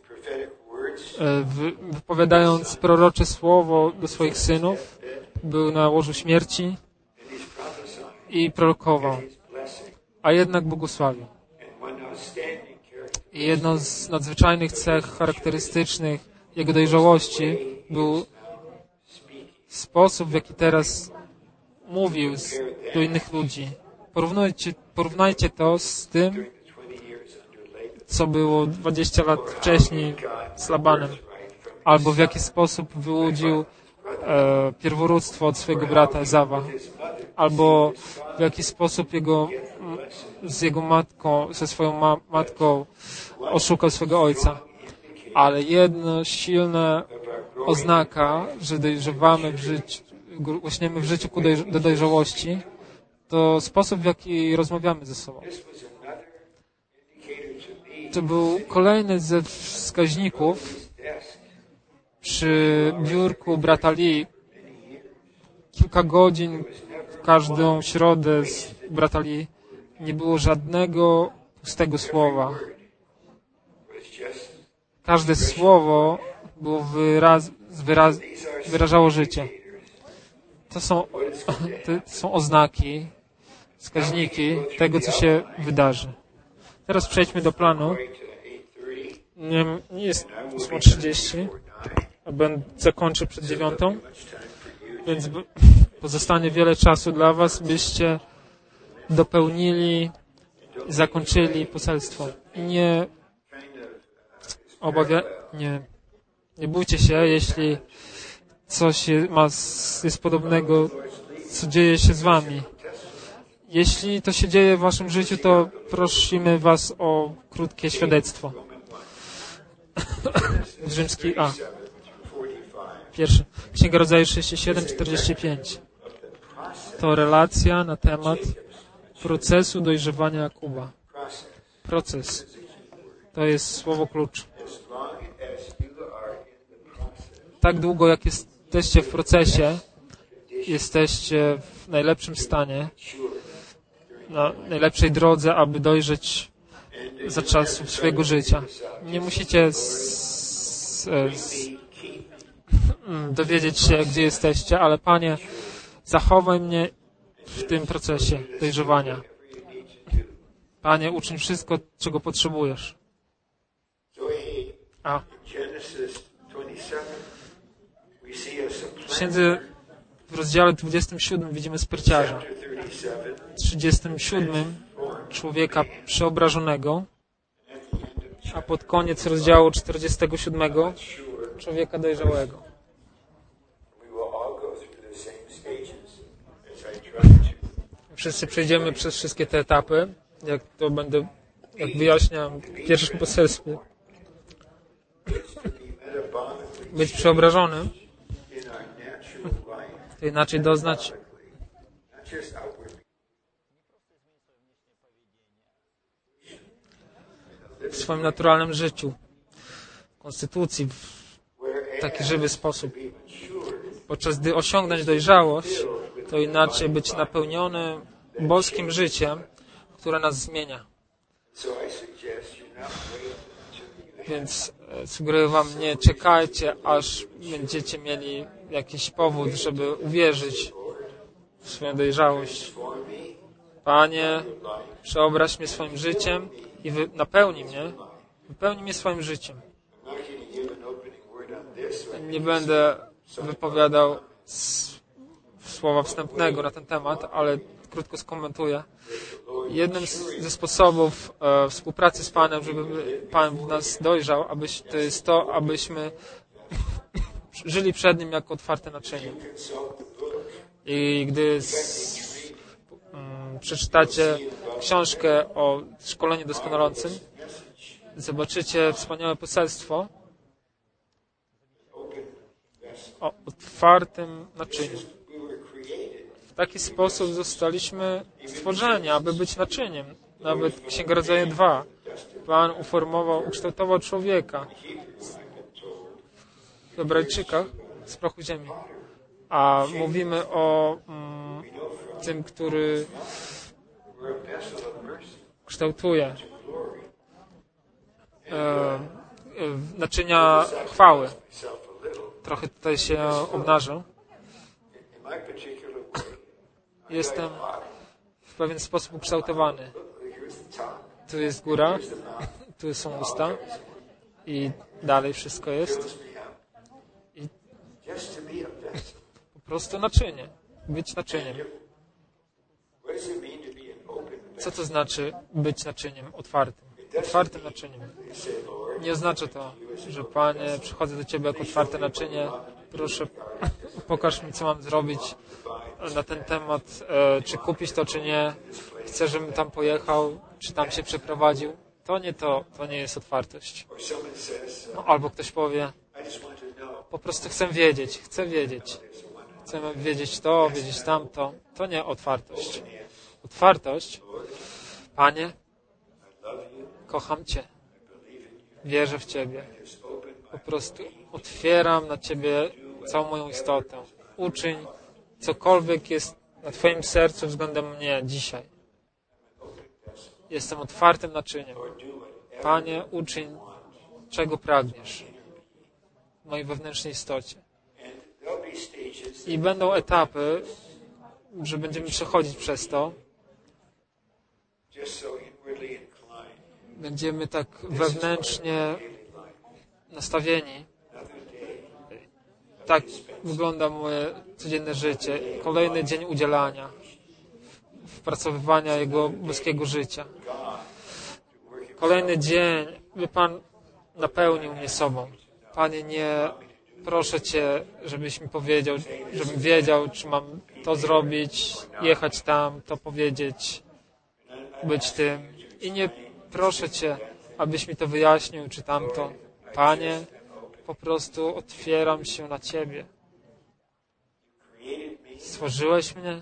Wypowiadając prorocze słowo do swoich synów, był na łożu śmierci i prorokował, a jednak błogosławił. I jedną z nadzwyczajnych cech charakterystycznych jego dojrzałości był sposób, w jaki teraz mówił do innych ludzi. Porównajcie, porównajcie to z tym, co było dwadzieścia lat wcześniej z Labanem. Albo w jaki sposób wyłudził e, pierworództwo od swojego brata Ezawa. Albo w jaki sposób jego, z jego matką, ze swoją ma, matką oszukał swego ojca. Ale jedno silne oznaka, że dojrzewamy w życiu, rośniemy w życiu ku dojrz- do dojrzałości, to sposób, w jaki rozmawiamy ze sobą. To był kolejny ze wskaźników przy biurku brata Lee. Kilka godzin w każdą środę z brata Lee nie było żadnego pustego słowa. Każde słowo było wyraz, wyraz, wyrażało życie. To są, to są oznaki, wskaźniki tego, co się wydarzy. Teraz przejdźmy do planu. Nie, nie jest ósma trzydzieści, a będę zakończę przed dziewiątą, więc pozostanie wiele czasu dla was, byście dopełnili, zakończyli poselstwo. I nie obawia, nie, nie bójcie się, jeśli coś ma, jest podobnego, co dzieje się z wami. Jeśli to się dzieje w waszym życiu, to prosimy was o krótkie świadectwo. Rzymski A. Pierwszy. Księga Rodzaju trzydzieści siedem czterdzieści pięć. To relacja na temat procesu dojrzewania Jakuba. Proces. To jest słowo klucz. Tak długo, jak jesteście w procesie, jesteście w najlepszym stanie, na najlepszej drodze, aby dojrzeć za czasów swojego życia. Nie musicie z, z, dowiedzieć się, gdzie jesteście, ale Panie, zachowaj mnie w tym procesie dojrzewania. Panie, uczyń wszystko, czego potrzebujesz. A. W księdze w rozdziale dwudziestym siódmym widzimy spryciarza. W trzydziestym siódmym człowieka przeobrażonego, a pod koniec rozdziału czterdziestego siódmego człowieka dojrzałego. wszyscy przejdziemy przez wszystkie te etapy, jak to będę, jak wyjaśniam w pierwszym poselstwie. Być przeobrażonym, to inaczej doznać w swoim naturalnym życiu, w konstytucji, w taki żywy sposób. Podczas gdy osiągnąć dojrzałość, to inaczej być napełniony boskim życiem, które nas zmienia. Więc sugeruję wam, nie czekajcie, aż będziecie mieli jakiś powód, żeby uwierzyć w swoją dojrzałość. Panie, przeobraź mnie swoim życiem i wy, napełnij mnie, wypełnij mnie swoim życiem. Nie będę wypowiadał słowa wstępnego na ten temat, ale krótko skomentuję. Jednym z, ze sposobów e, współpracy z Panem, żeby Pan w nas dojrzał, abyś, to jest to, abyśmy żyli przed Nim jako otwarte naczynie. I gdy z, um, przeczytacie książkę o szkoleniu doskonalącym, zobaczycie wspaniałe poselstwo o otwartym naczyniu. W taki sposób zostaliśmy stworzeni, aby być naczyniem. Nawet Księga Rodzaju dwa. Pan uformował, ukształtował człowieka w Hebrajczykach z prochu ziemi. A mówimy o mm, tym, który kształtuje e, e, naczynia chwały. Trochę tutaj się obnażę. Jestem w pewien sposób ukształtowany. Tu jest góra, tu są usta i dalej wszystko jest. I po prostu naczynie. Być naczyniem. Co to znaczy być naczyniem otwartym? Otwartym naczyniem. Nie oznacza to, że Panie, przychodzę do Ciebie jako otwarte naczynie. Proszę, pokaż mi, co mam zrobić na ten temat, e, czy kupić to, czy nie. Chcę, żebym tam pojechał, czy tam się przeprowadził. To nie to, to nie jest otwartość. No, albo ktoś powie, po prostu chcę wiedzieć, chcę wiedzieć. Chcę wiedzieć to, wiedzieć tamto. To nie otwartość. Otwartość, Panie, kocham Cię. Wierzę w Ciebie. Po prostu otwieram na Ciebie całą moją istotę. Uczyń cokolwiek jest na Twoim sercu względem mnie dzisiaj. Jestem otwartym naczyniem. Panie, uczyń, czego pragniesz w mojej wewnętrznej istocie. I będą etapy, że będziemy przechodzić przez to. Będziemy tak wewnętrznie nastawieni. Tak wygląda moje codzienne życie. Kolejny dzień udzielania, wpracowywania Jego boskiego życia. Kolejny dzień, by Pan napełnił mnie sobą. Panie, nie proszę Cię, żebyś mi powiedział, żebym wiedział, czy mam to zrobić, jechać tam, to powiedzieć, być tym. I nie proszę Cię, abyś mi to wyjaśnił, czy tamto. Panie, po prostu otwieram się na Ciebie. Stworzyłeś mnie,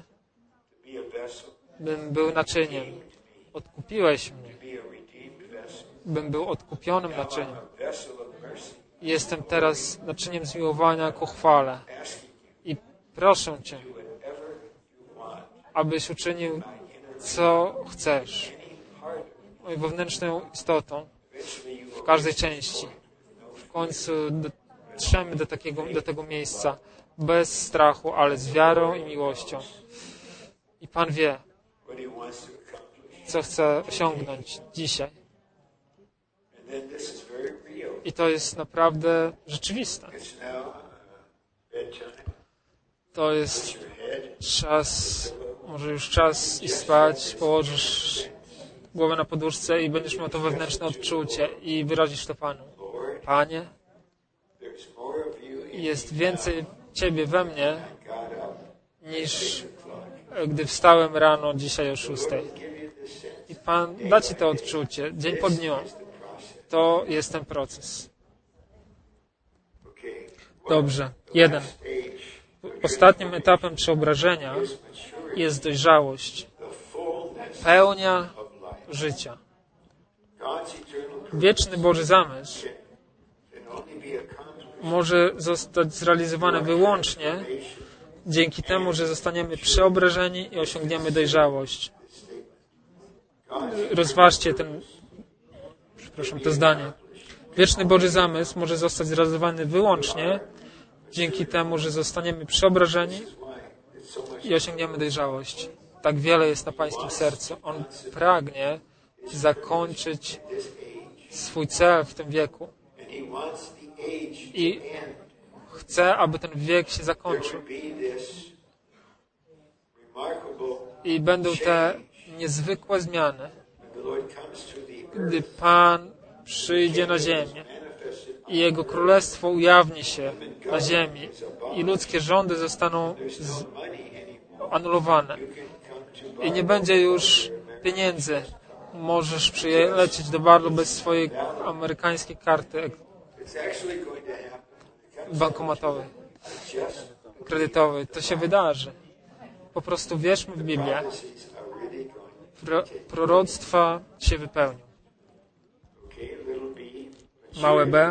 bym był naczyniem. Odkupiłeś mnie, bym był odkupionym naczyniem. Jestem teraz naczyniem zmiłowania ku chwale. I proszę Cię, abyś uczynił, co chcesz. Moją wewnętrzną istotą, w każdej części. W końcu dotrzemy do, takiego, do tego miejsca bez strachu, ale z wiarą i miłością. I Pan wie, co chce osiągnąć dzisiaj. I to jest naprawdę rzeczywiste. To jest czas, może już czas i spać, położysz głowę na poduszce i będziesz miał to wewnętrzne odczucie i wyrazisz to Panu. Panie, jest więcej Ciebie we mnie niż gdy wstałem rano dzisiaj o szóstej. I Pan da Ci to odczucie, dzień po dniu. To jest ten proces. Dobrze. Jeden. Ostatnim etapem przeobrażenia jest dojrzałość. Pełnia życia. Wieczny Boży zamysł może zostać zrealizowany wyłącznie dzięki temu, że zostaniemy przeobrażeni i osiągniemy dojrzałość. Rozważcie ten, przepraszam, to zdanie. Wieczny Boży zamysł może zostać zrealizowany wyłącznie dzięki temu, że zostaniemy przeobrażeni i osiągniemy dojrzałość. Tak wiele jest na Pańskim sercu. On pragnie zakończyć swój cel w tym wieku. I chce, aby ten wiek się zakończył. I będą te niezwykłe zmiany, gdy Pan przyjdzie na ziemię i Jego Królestwo ujawni się na ziemi i ludzkie rządy zostaną z... anulowane. I nie będzie już pieniędzy. Możesz przylecieć do baru bez swojej amerykańskiej karty bankomatowej, kredytowej. To się wydarzy. Po prostu wierzmy w Biblię. Pro, proroctwa się wypełnią. Małe b.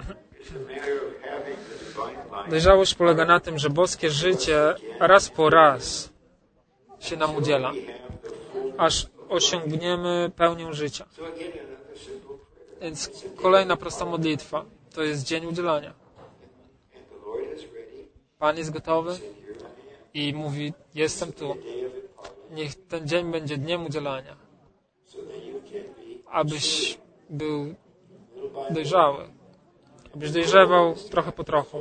Dojrzałość polega na tym, że boskie życie raz po raz się nam udziela, aż osiągniemy pełnię życia. Więc kolejna prosta modlitwa. To jest dzień udzielania. Pan jest gotowy i mówi, jestem tu. Niech ten dzień będzie dniem udzielania. Abyś był dojrzały. Abyś dojrzewał trochę po trochu.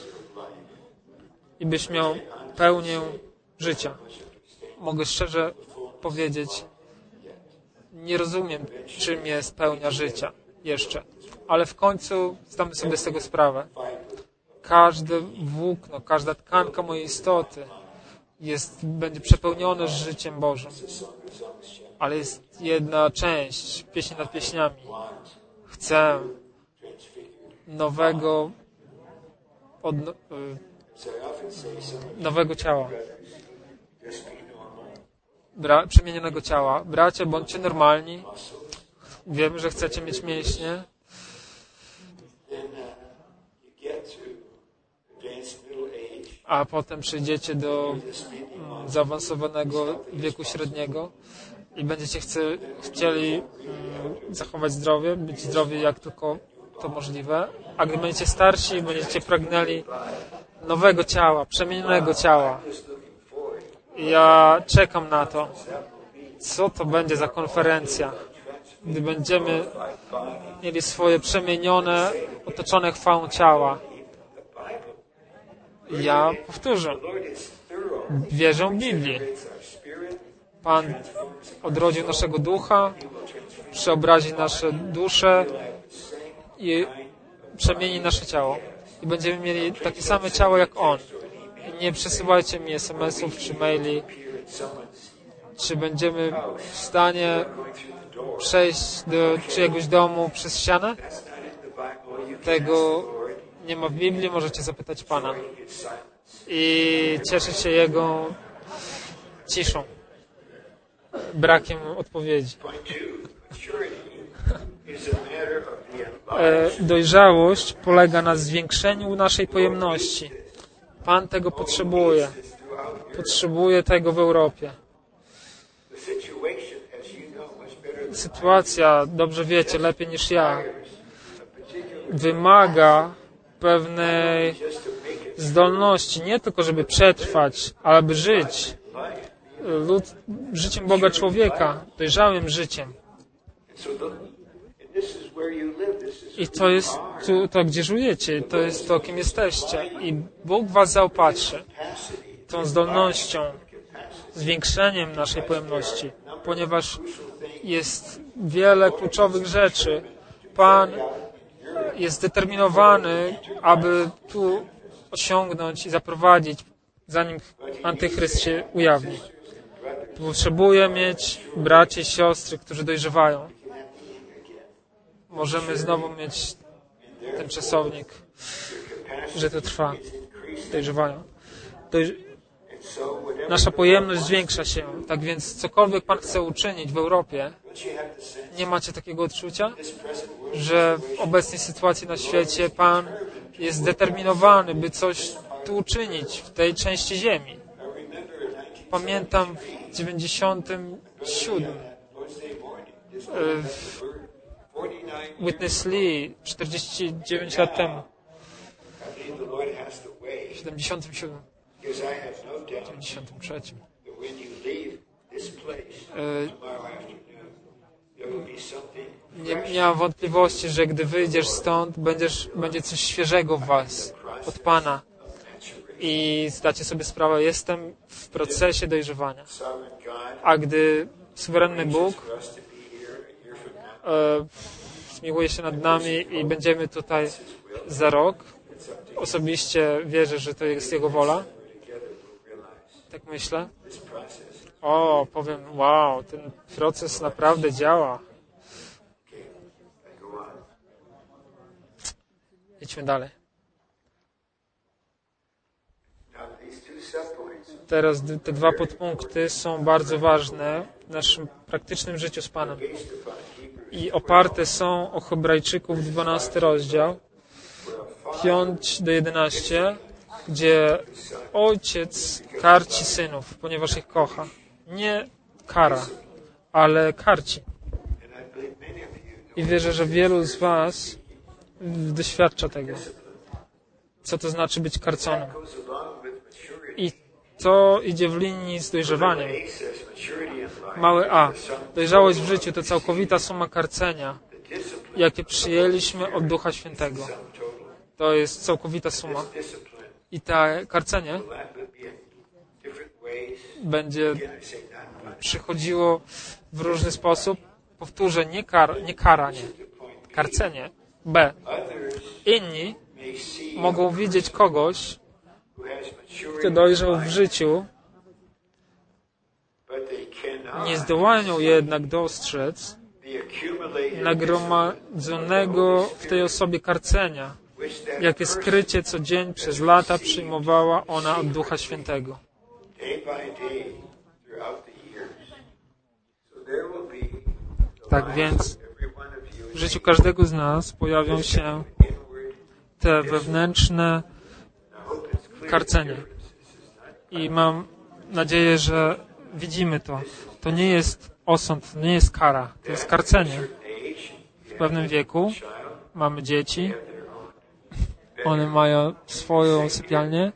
I byś miał pełnię życia. Mogę szczerze powiedzieć, nie rozumiem, czym jest pełnia życia jeszcze. Ale w końcu zdamy sobie z tego sprawę. Każde włókno, każda tkanka mojej istoty jest, będzie przepełnione życiem Bożym. Ale jest jedna część, pieśni nad pieśniami. Chcę nowego, odno, nowego ciała. Bra, przemienionego ciała. Bracia, bądźcie normalni. Wiem, że chcecie mieć mięśnie. A potem przyjdziecie do mm, zaawansowanego wieku średniego i będziecie chce, chcieli mm, zachować zdrowie, być zdrowi jak tylko to możliwe. A gdy będziecie starsi, będziecie pragnęli nowego ciała, przemienionego ciała. I ja czekam na to, co to będzie za konferencja, gdy będziemy mieli swoje przemienione, otoczone chwałą ciała. Ja powtórzę. Wierzę w Biblię. Pan odrodził naszego ducha, przeobrazi nasze dusze i przemieni nasze ciało. I będziemy mieli takie same ciało jak On. I nie przesyłajcie mi es em esów czy maili, czy będziemy w stanie przejść do czyjegoś domu przez ścianę. Tego nie ma w Biblii, możecie zapytać Pana. I cieszyć się Jego ciszą, brakiem odpowiedzi. E, dojrzałość polega na zwiększeniu naszej pojemności. Pan tego potrzebuje. Potrzebuje tego w Europie. Sytuacja, dobrze wiecie, lepiej niż ja, wymaga pewnej zdolności, nie tylko żeby przetrwać, ale aby żyć lud, życiem Boga człowieka, dojrzałym życiem. I to jest tu, to, gdzie żyjecie, to jest to, kim jesteście. I Bóg was zaopatrzy tą zdolnością, zwiększeniem naszej pojemności, ponieważ jest wiele kluczowych rzeczy. Pan jest zdeterminowany, aby tu osiągnąć i zaprowadzić, zanim Antychryst się ujawni. Potrzebuję mieć braci i siostry, którzy dojrzewają. Możemy znowu mieć ten czasownik, że to trwa. Dojrzewają. Doj... Nasza pojemność zwiększa się. Tak więc cokolwiek Pan chce uczynić w Europie, nie macie takiego odczucia, że w obecnej sytuacji na świecie Pan jest zdeterminowany, by coś tu uczynić w tej części ziemi. Pamiętam w dziewięćdziesiątym siódmym w Witness Lee czterdzieści dziewięć lat temu. W siedemdziesiątym siódmym. W dziewięćdziesiątym trzecim. Nie miałem wątpliwości, że gdy wyjdziesz stąd, będziesz, będzie coś świeżego w was, od Pana. I zdacie sobie sprawę, jestem w procesie dojrzewania. A gdy suwerenny Bóg e, zmiłuje się nad nami i będziemy tutaj za rok, osobiście wierzę, że to jest Jego wola. Tak myślę. O, powiem, wow, ten proces naprawdę działa. Idźmy dalej. Teraz te dwa podpunkty są bardzo ważne w naszym praktycznym życiu z Panem. I oparte są o Hebrajczyków dwunasty rozdział, piąty do jedenastego, gdzie ojciec karci synów, ponieważ ich kocha. Nie kara, ale karci. I wierzę, że wielu z was doświadcza tego. Co to znaczy być karconym. I to idzie w linii z dojrzewaniem. Małe a. Dojrzałość w życiu to całkowita suma karcenia, jakie przyjęliśmy od Ducha Świętego. To jest całkowita suma. I to karcenie będzie przychodziło w różny sposób. Powtórzę, nie, kar, nie karanie, karcenie. B. Inni mogą widzieć kogoś, kto dojrzał w życiu, nie zdołają jednak dostrzec nagromadzonego w tej osobie karcenia, jakie skrycie co dzień przez lata przyjmowała ona od Ducha Świętego. Tak więc w życiu każdego z nas pojawią się te wewnętrzne karcenie. I mam nadzieję, że widzimy to. To nie jest osąd, to nie jest kara, to jest karcenie. W pewnym wieku mamy dzieci, one mają swoją sypialnię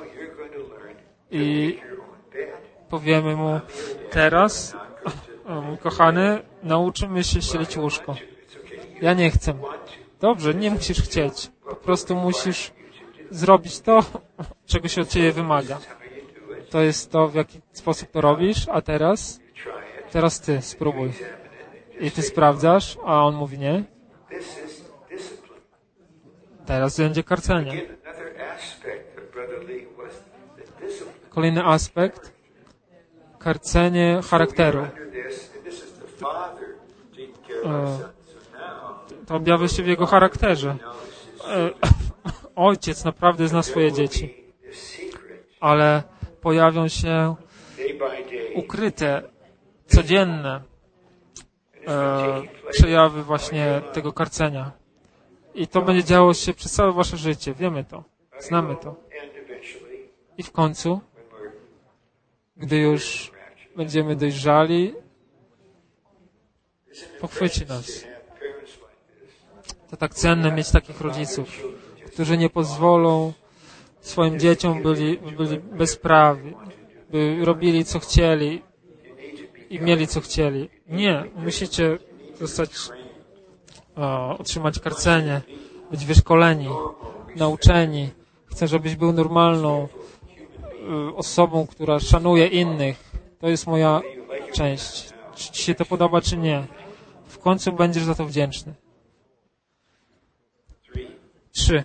i powiemy mu teraz, mój kochany, nauczymy się ścielić łóżko. Ja nie chcę. Dobrze, nie musisz chcieć. Po prostu musisz zrobić to, czego się od ciebie wymaga. To jest to, w jaki sposób to robisz, a teraz, teraz ty spróbuj. I ty sprawdzasz, a on mówi nie. Teraz będzie karcenie. Kolejny aspekt, karcenie charakteru. To objawia się w jego charakterze. Ojciec naprawdę zna swoje dzieci, ale pojawią się ukryte, codzienne e, przejawy właśnie tego karcenia. I to będzie działo się przez całe wasze życie. Wiemy to. Znamy to. I w końcu, gdy już będziemy dojrzali, pochwyci nas. To tak cenne mieć takich rodziców, którzy nie pozwolą swoim dzieciom byli, byli bezprawi, by robili co chcieli i mieli co chcieli. Nie, musicie zostać, o, otrzymać karcenie, być wyszkoleni, nauczeni. Chcę, żebyś był normalną y, osobą, która szanuje innych. To jest moja część. Czy ci się to podoba, czy nie. W końcu będziesz za to wdzięczny. Trzy.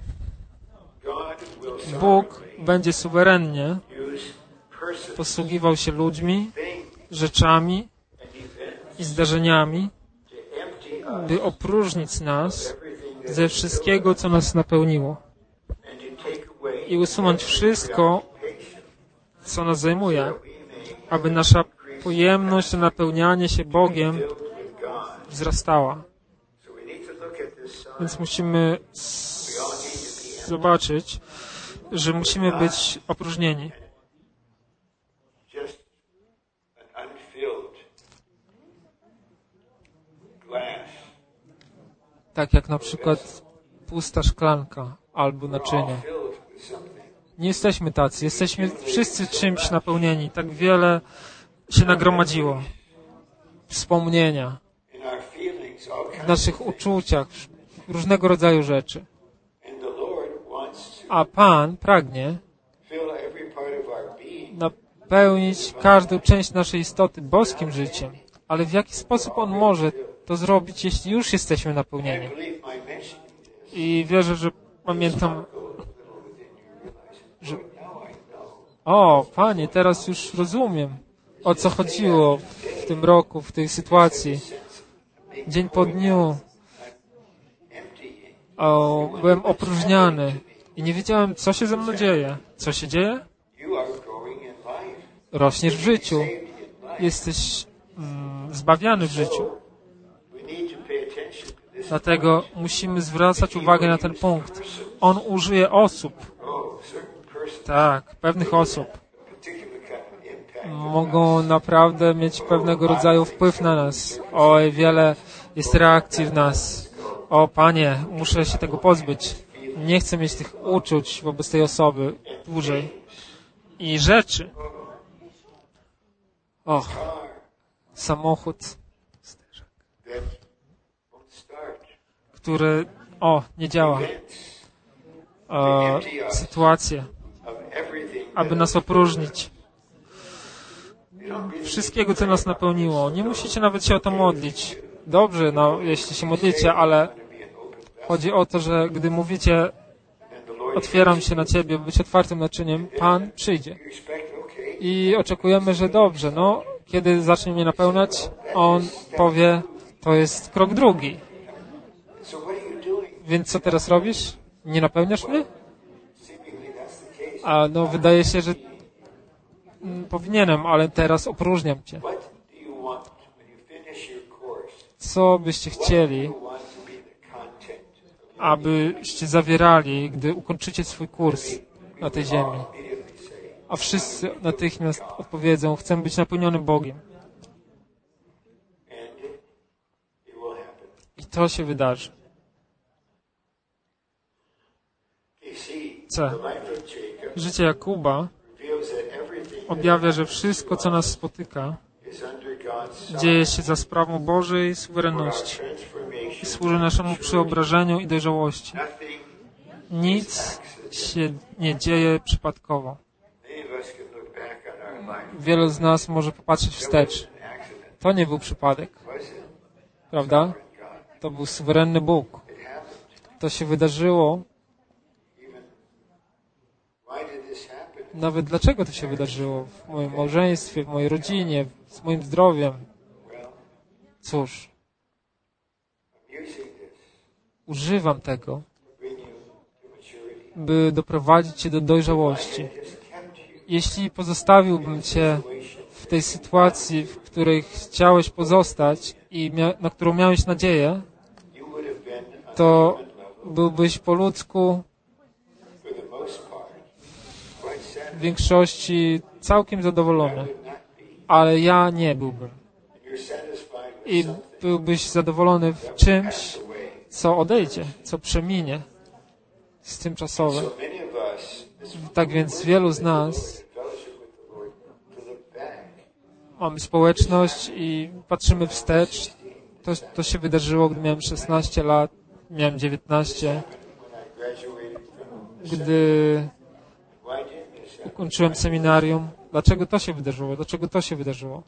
Bóg będzie suwerennie posługiwał się ludźmi rzeczami i zdarzeniami, by opróżnić nas ze wszystkiego, co nas napełniło i usunąć wszystko, co nas zajmuje, aby nasza pojemność na napełnianie się Bogiem wzrastała. Więc musimy zobaczyć, że musimy być opróżnieni. Tak jak na przykład pusta szklanka albo naczynie. Nie jesteśmy tacy. Jesteśmy wszyscy czymś napełnieni. Tak wiele się nagromadziło. Wspomnienia. W naszych uczuciach. Różnego rodzaju rzeczy. A Pan pragnie napełnić każdą część naszej istoty boskim życiem. Ale w jaki sposób On może to zrobić, jeśli już jesteśmy napełnieni? I wierzę, że pamiętam, że o, Panie, teraz już rozumiem, o co chodziło w tym roku, w tej sytuacji. Dzień po dniu o, byłem opróżniany i nie wiedziałem, co się ze mną dzieje. Co się dzieje? Rośniesz w życiu. Jesteś mm, zbawiany w życiu. Dlatego musimy zwracać uwagę na ten punkt. On użyje osób. Tak, pewnych osób. Mogą naprawdę mieć pewnego rodzaju wpływ na nas. Oj, wiele jest reakcji w nas. O, Panie, muszę się tego pozbyć. Nie chcę mieć tych uczuć wobec tej osoby dłużej. I rzeczy. O, samochód, który, o, nie działa. E, sytuacje, aby nas opróżnić. Wszystkiego, co nas napełniło. Nie musicie nawet się o to modlić. Dobrze, no, jeśli się modlicie, ale chodzi o to, że gdy mówicie, otwieram się na Ciebie, być otwartym naczyniem, Pan przyjdzie. I oczekujemy, że dobrze, no, kiedy zacznie mnie napełniać, On powie, to jest krok drugi. Więc co teraz robisz? Nie napełniasz mnie? A no, wydaje się, że mm, powinienem, ale teraz opróżniam Cię. Co byście chcieli, abyście zawierali, gdy ukończycie swój kurs na tej ziemi? A wszyscy natychmiast odpowiedzą, chcę być napełniony Bogiem. I to się wydarzy. C. Życie Jakuba objawia, że wszystko, co nas spotyka, dzieje się za sprawą Bożej suwerenności i służy naszemu przeobrażeniu i dojrzałości. Nic się nie dzieje przypadkowo. Wielu z nas może popatrzeć wstecz. To nie był przypadek. Prawda? To był suwerenny Bóg. To się wydarzyło. Nawet dlaczego to się wydarzyło? W moim małżeństwie, w mojej rodzinie, z moim zdrowiem. Cóż. Używam tego, by doprowadzić Cię do dojrzałości. Jeśli pozostawiłbym Cię w tej sytuacji, w której chciałeś pozostać i mia- na którą miałeś nadzieję, to byłbyś po ludzku w większości całkiem zadowolony. Ale ja nie byłbym. I byłbyś zadowolony w czymś, co odejdzie, co przeminie z tymczasowym. Tak więc wielu z nas mamy społeczność i patrzymy wstecz. To, to się wydarzyło, gdy miałem szesnaście lat, miałem dziewiętnaście. Gdy ukończyłem seminarium. Dlaczego to się wydarzyło? Dlaczego to się wydarzyło?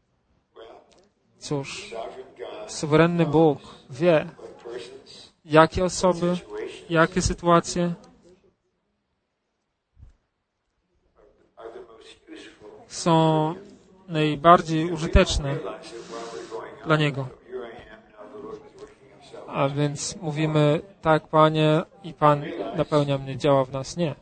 Cóż, suwerenny Bóg wie, jakie osoby, jakie sytuacje są najbardziej użyteczne dla Niego. A więc mówimy, tak, Panie, i Pan napełnia mnie, działa w nas. Nie.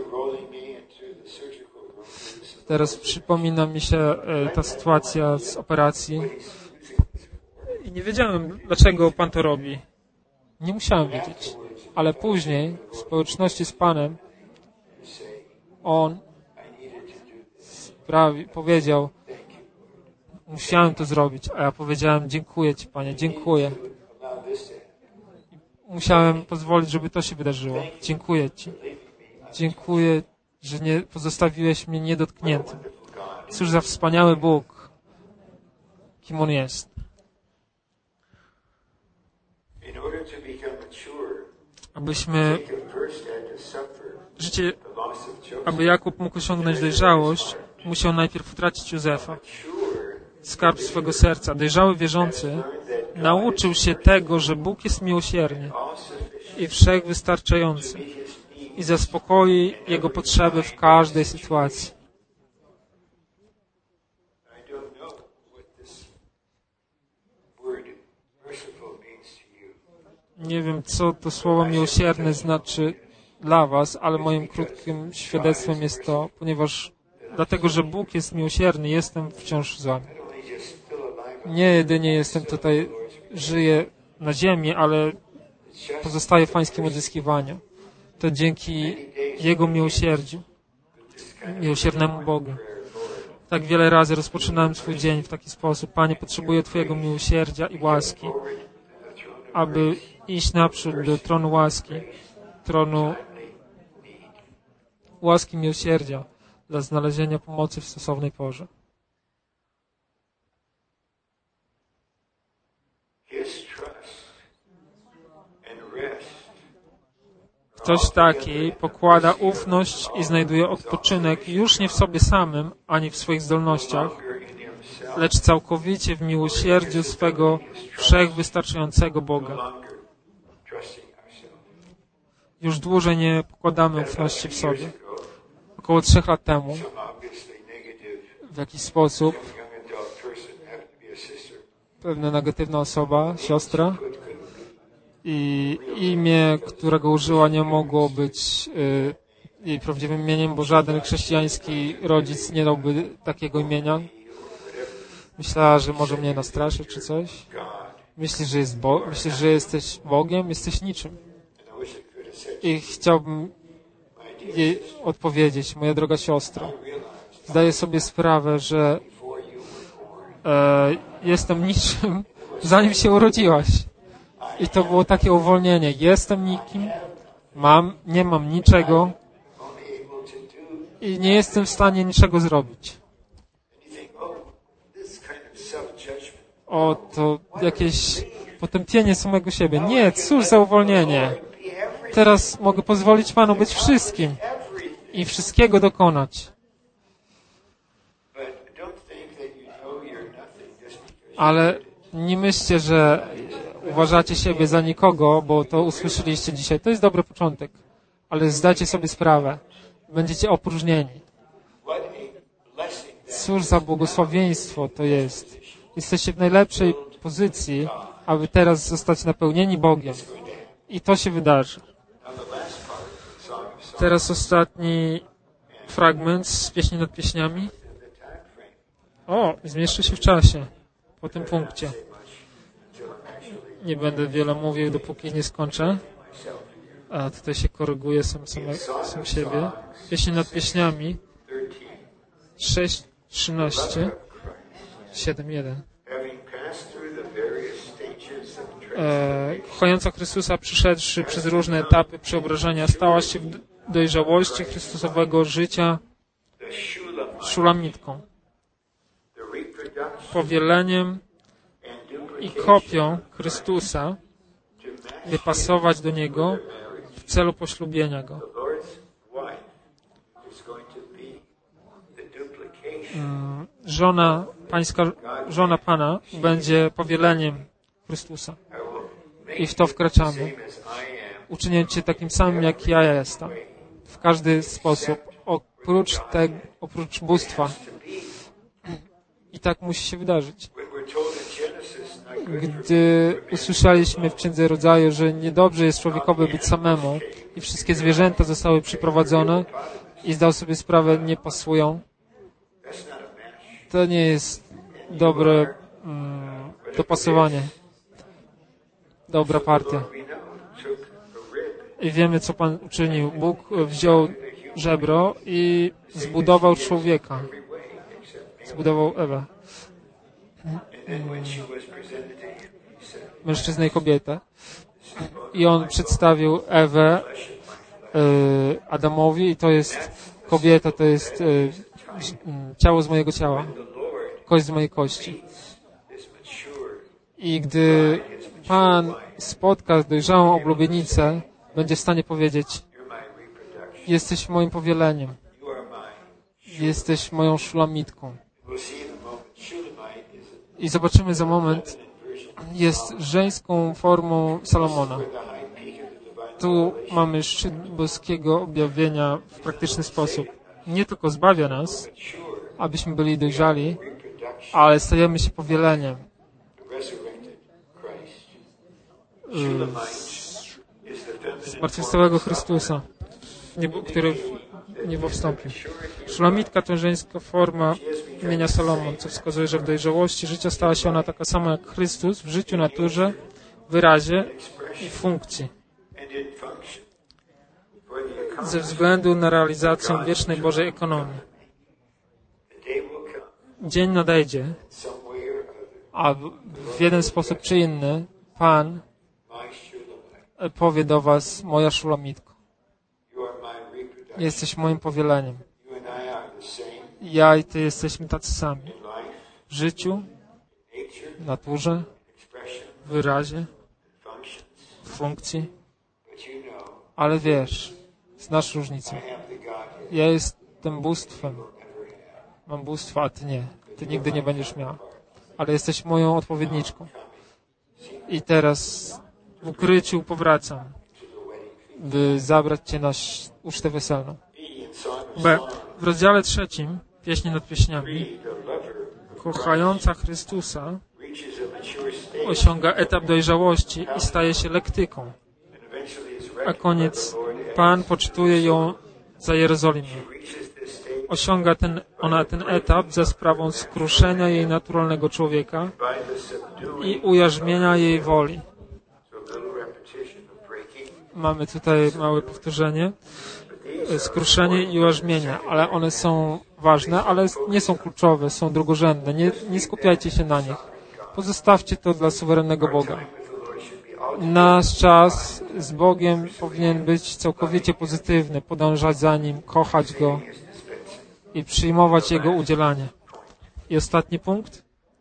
Teraz przypomina mi się ta sytuacja z operacji i nie wiedziałem, dlaczego Pan to robi. Nie musiałem wiedzieć. Ale później w społeczności z Panem On sprawi, powiedział, musiałem to zrobić, a ja powiedziałem, dziękuję Ci, Panie, dziękuję. Musiałem pozwolić, żeby to się wydarzyło. Dziękuję Ci. Dziękuję, że nie pozostawiłeś mnie niedotkniętym. Cóż za wspaniały Bóg, kim On jest. Abyśmy życie, aby Jakub mógł osiągnąć dojrzałość, musiał najpierw utracić Józefa, skarb swego serca. Dojrzały wierzący nauczył się tego, że Bóg jest miłosierny i wszechwystarczający i zaspokoi jego potrzeby w każdej sytuacji. Nie wiem, co to słowo miłosierny znaczy dla was, ale moim krótkim świadectwem jest to, ponieważ dlatego, że Bóg jest miłosierny, jestem wciąż z wami. Nie jedynie jestem tutaj, żyję na ziemi, ale pozostaję w pańskim odzyskiwaniu. To dzięki Jego miłosierdziu, miłosiernemu Bogu. Tak wiele razy rozpoczynałem swój dzień w taki sposób. Panie, potrzebuję Twojego miłosierdzia i łaski, aby iść naprzód do tronu łaski, tronu łaski miłosierdzia dla znalezienia pomocy w stosownej porze. Ktoś taki pokłada ufność i znajduje odpoczynek już nie w sobie samym, ani w swoich zdolnościach, lecz całkowicie w miłosierdziu swego wszechwystarczającego Boga. Już dłużej nie pokładamy ufności w sobie. Około trzech lat temu w jakiś sposób pewna negatywna osoba, siostra, i imię, którego użyła, nie mogło być y, jej prawdziwym imieniem, bo żaden chrześcijański rodzic nie dałby takiego imienia. Myślała, że może mnie nastraszyć czy coś. Myślisz, że, jest Bo- myślisz, że jesteś Bogiem? Jesteś niczym. I chciałbym jej odpowiedzieć, moja droga siostro. Zdaję sobie sprawę, że e, jestem niczym, zanim się urodziłaś. I to było takie uwolnienie. Jestem nikim, mam, nie mam niczego i nie jestem w stanie niczego zrobić. O, to jakieś potępienie samego siebie. Nie, cóż za uwolnienie. Teraz mogę pozwolić Panu być wszystkim i wszystkiego dokonać. Ale nie myślcie, że uważacie siebie za nikogo, bo to usłyszeliście dzisiaj. To jest dobry początek, ale zdajcie sobie sprawę. Będziecie opróżnieni. Cóż za błogosławieństwo to jest. Jesteście w najlepszej pozycji, aby teraz zostać napełnieni Bogiem. I to się wydarzy. Teraz ostatni fragment z Pieśni nad pieśniami. O, zmieszczę się w czasie po tym punkcie. Nie będę wiele mówił, dopóki nie skończę. A tutaj się koryguję sam, sam, sam siebie. Pieśni nad pieśniami. sześć trzynaście. siedem jeden. E, kochająca Chrystusa, przyszedłszy przez różne etapy przeobrażenia, stała się w dojrzałości Chrystusowego życia szulamitką, powieleniem i kopią Chrystusa, by pasować do Niego w celu poślubienia Go. Żona pańska, żona Pana będzie powieleniem Chrystusa. I w to wkraczamy. Uczynię Cię takim samym, jak ja jestem. W każdy sposób. Oprócz tego, oprócz bóstwa. I tak musi się wydarzyć. Gdy usłyszeliśmy w Księdze Rodzaju, że niedobrze jest człowiekowi być samemu i wszystkie zwierzęta zostały przyprowadzone i zdał sobie sprawę, nie pasują, to nie jest dobre mm, dopasowanie. Dobra partia. I wiemy, co Pan uczynił. Bóg wziął żebro i zbudował człowieka. Zbudował Ewę. Mężczyznę i kobietę. I On przedstawił Ewę y, Adamowi i to jest kobieta, to jest y, ciało z mojego ciała, kość z mojej kości. I gdy Pan spotka dojrzałą oblubienicę, będzie w stanie powiedzieć: jesteś moim powieleniem. Jesteś moją szulamitką. I zobaczymy za moment, jest żeńską formą Salomona. Tu mamy szczyt boskiego objawienia w praktyczny sposób. Nie tylko zbawia nas, abyśmy byli dojrzali, ale stajemy się powieleniem. Zmartwychwstałego Chrystusa, który niebo wstąpił. Szulamitka to żeńska forma imienia Salomon, co wskazuje, że w dojrzałości życia stała się ona taka sama jak Chrystus w życiu, naturze, wyrazie i funkcji. Ze względu na realizację wiecznej Bożej ekonomii. Dzień nadejdzie, a w jeden sposób czy inny Pan powie do was: moja szulamitko, jesteś moim powieleniem. Ja i ty jesteśmy tacy sami. W życiu, w naturze, w wyrazie, w funkcji. Ale wiesz, znasz różnicę. Ja jestem bóstwem. Mam bóstwo, a ty nie. Ty nigdy nie będziesz miał. Ale jesteś moją odpowiedniczką. I teraz w ukryciu powracam, by zabrać cię na ucztę weselną. B. W rozdziale trzecim, pieśni nad pieśniami, kochająca Chrystusa osiąga etap dojrzałości i staje się lektyką. A koniec, Pan poczytuje ją za Jerozolimę. Osiąga ten, ona ten etap za sprawą skruszenia jej naturalnego człowieka i ujarzmienia jej woli. Mamy tutaj małe powtórzenie. Skruszenie i ujarzmienie, ale one są ważne, ale nie są kluczowe, są drugorzędne. Nie, nie skupiajcie się na nich. Pozostawcie to dla suwerennego Boga. Nasz czas z Bogiem powinien być całkowicie pozytywny, podążać za Nim, kochać Go i przyjmować Jego udzielanie. I ostatni punkt.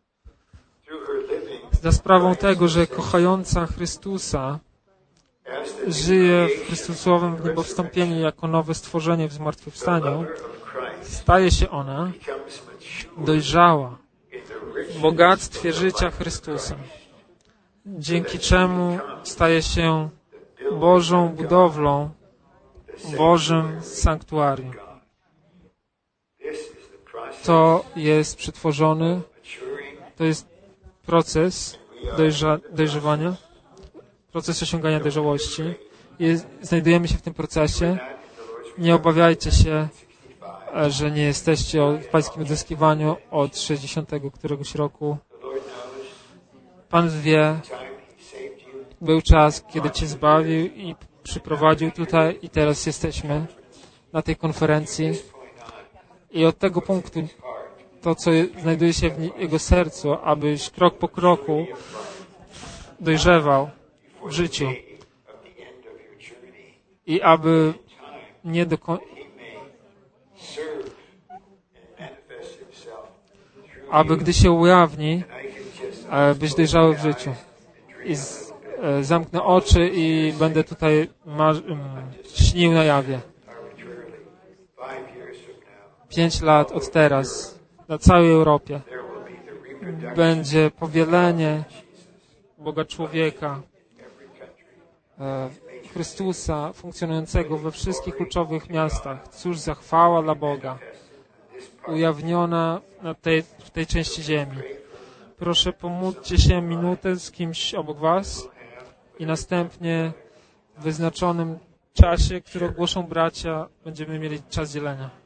Za sprawą tego, że kochająca Chrystusa żyje w Chrystusowym w niebowstąpieniu jako nowe stworzenie w zmartwychwstaniu, staje się ona dojrzała w bogactwie życia Chrystusa, dzięki czemu staje się Bożą budowlą, Bożym sanktuarium. To jest przetworzony, to jest proces dojrza, dojrzewania, proces osiągania dojrzałości. Jest, znajdujemy się w tym procesie. Nie obawiajcie się, że nie jesteście w pańskim odzyskiwaniu od sześćdziesiątego któregoś roku. Pan wie, był czas, kiedy Cię zbawił i przyprowadził tutaj i teraz jesteśmy na tej konferencji. I od tego punktu to, co znajduje się w Jego sercu, abyś krok po kroku dojrzewał w życiu i aby nie do końca aby gdy się ujawni, być dojrzały w życiu. I z, e, zamknę oczy i będę tutaj marz, m, śnił na jawie. Pięć lat od teraz na całej Europie będzie powielenie Boga człowieka, e, Chrystusa funkcjonującego we wszystkich kluczowych miastach. Cóż za chwała dla Boga. ujawniona na tej, w tej części ziemi. Proszę, pomódlcie się minutę z kimś obok was i następnie w wyznaczonym czasie, który ogłoszą bracia, będziemy mieli czas dzielenia.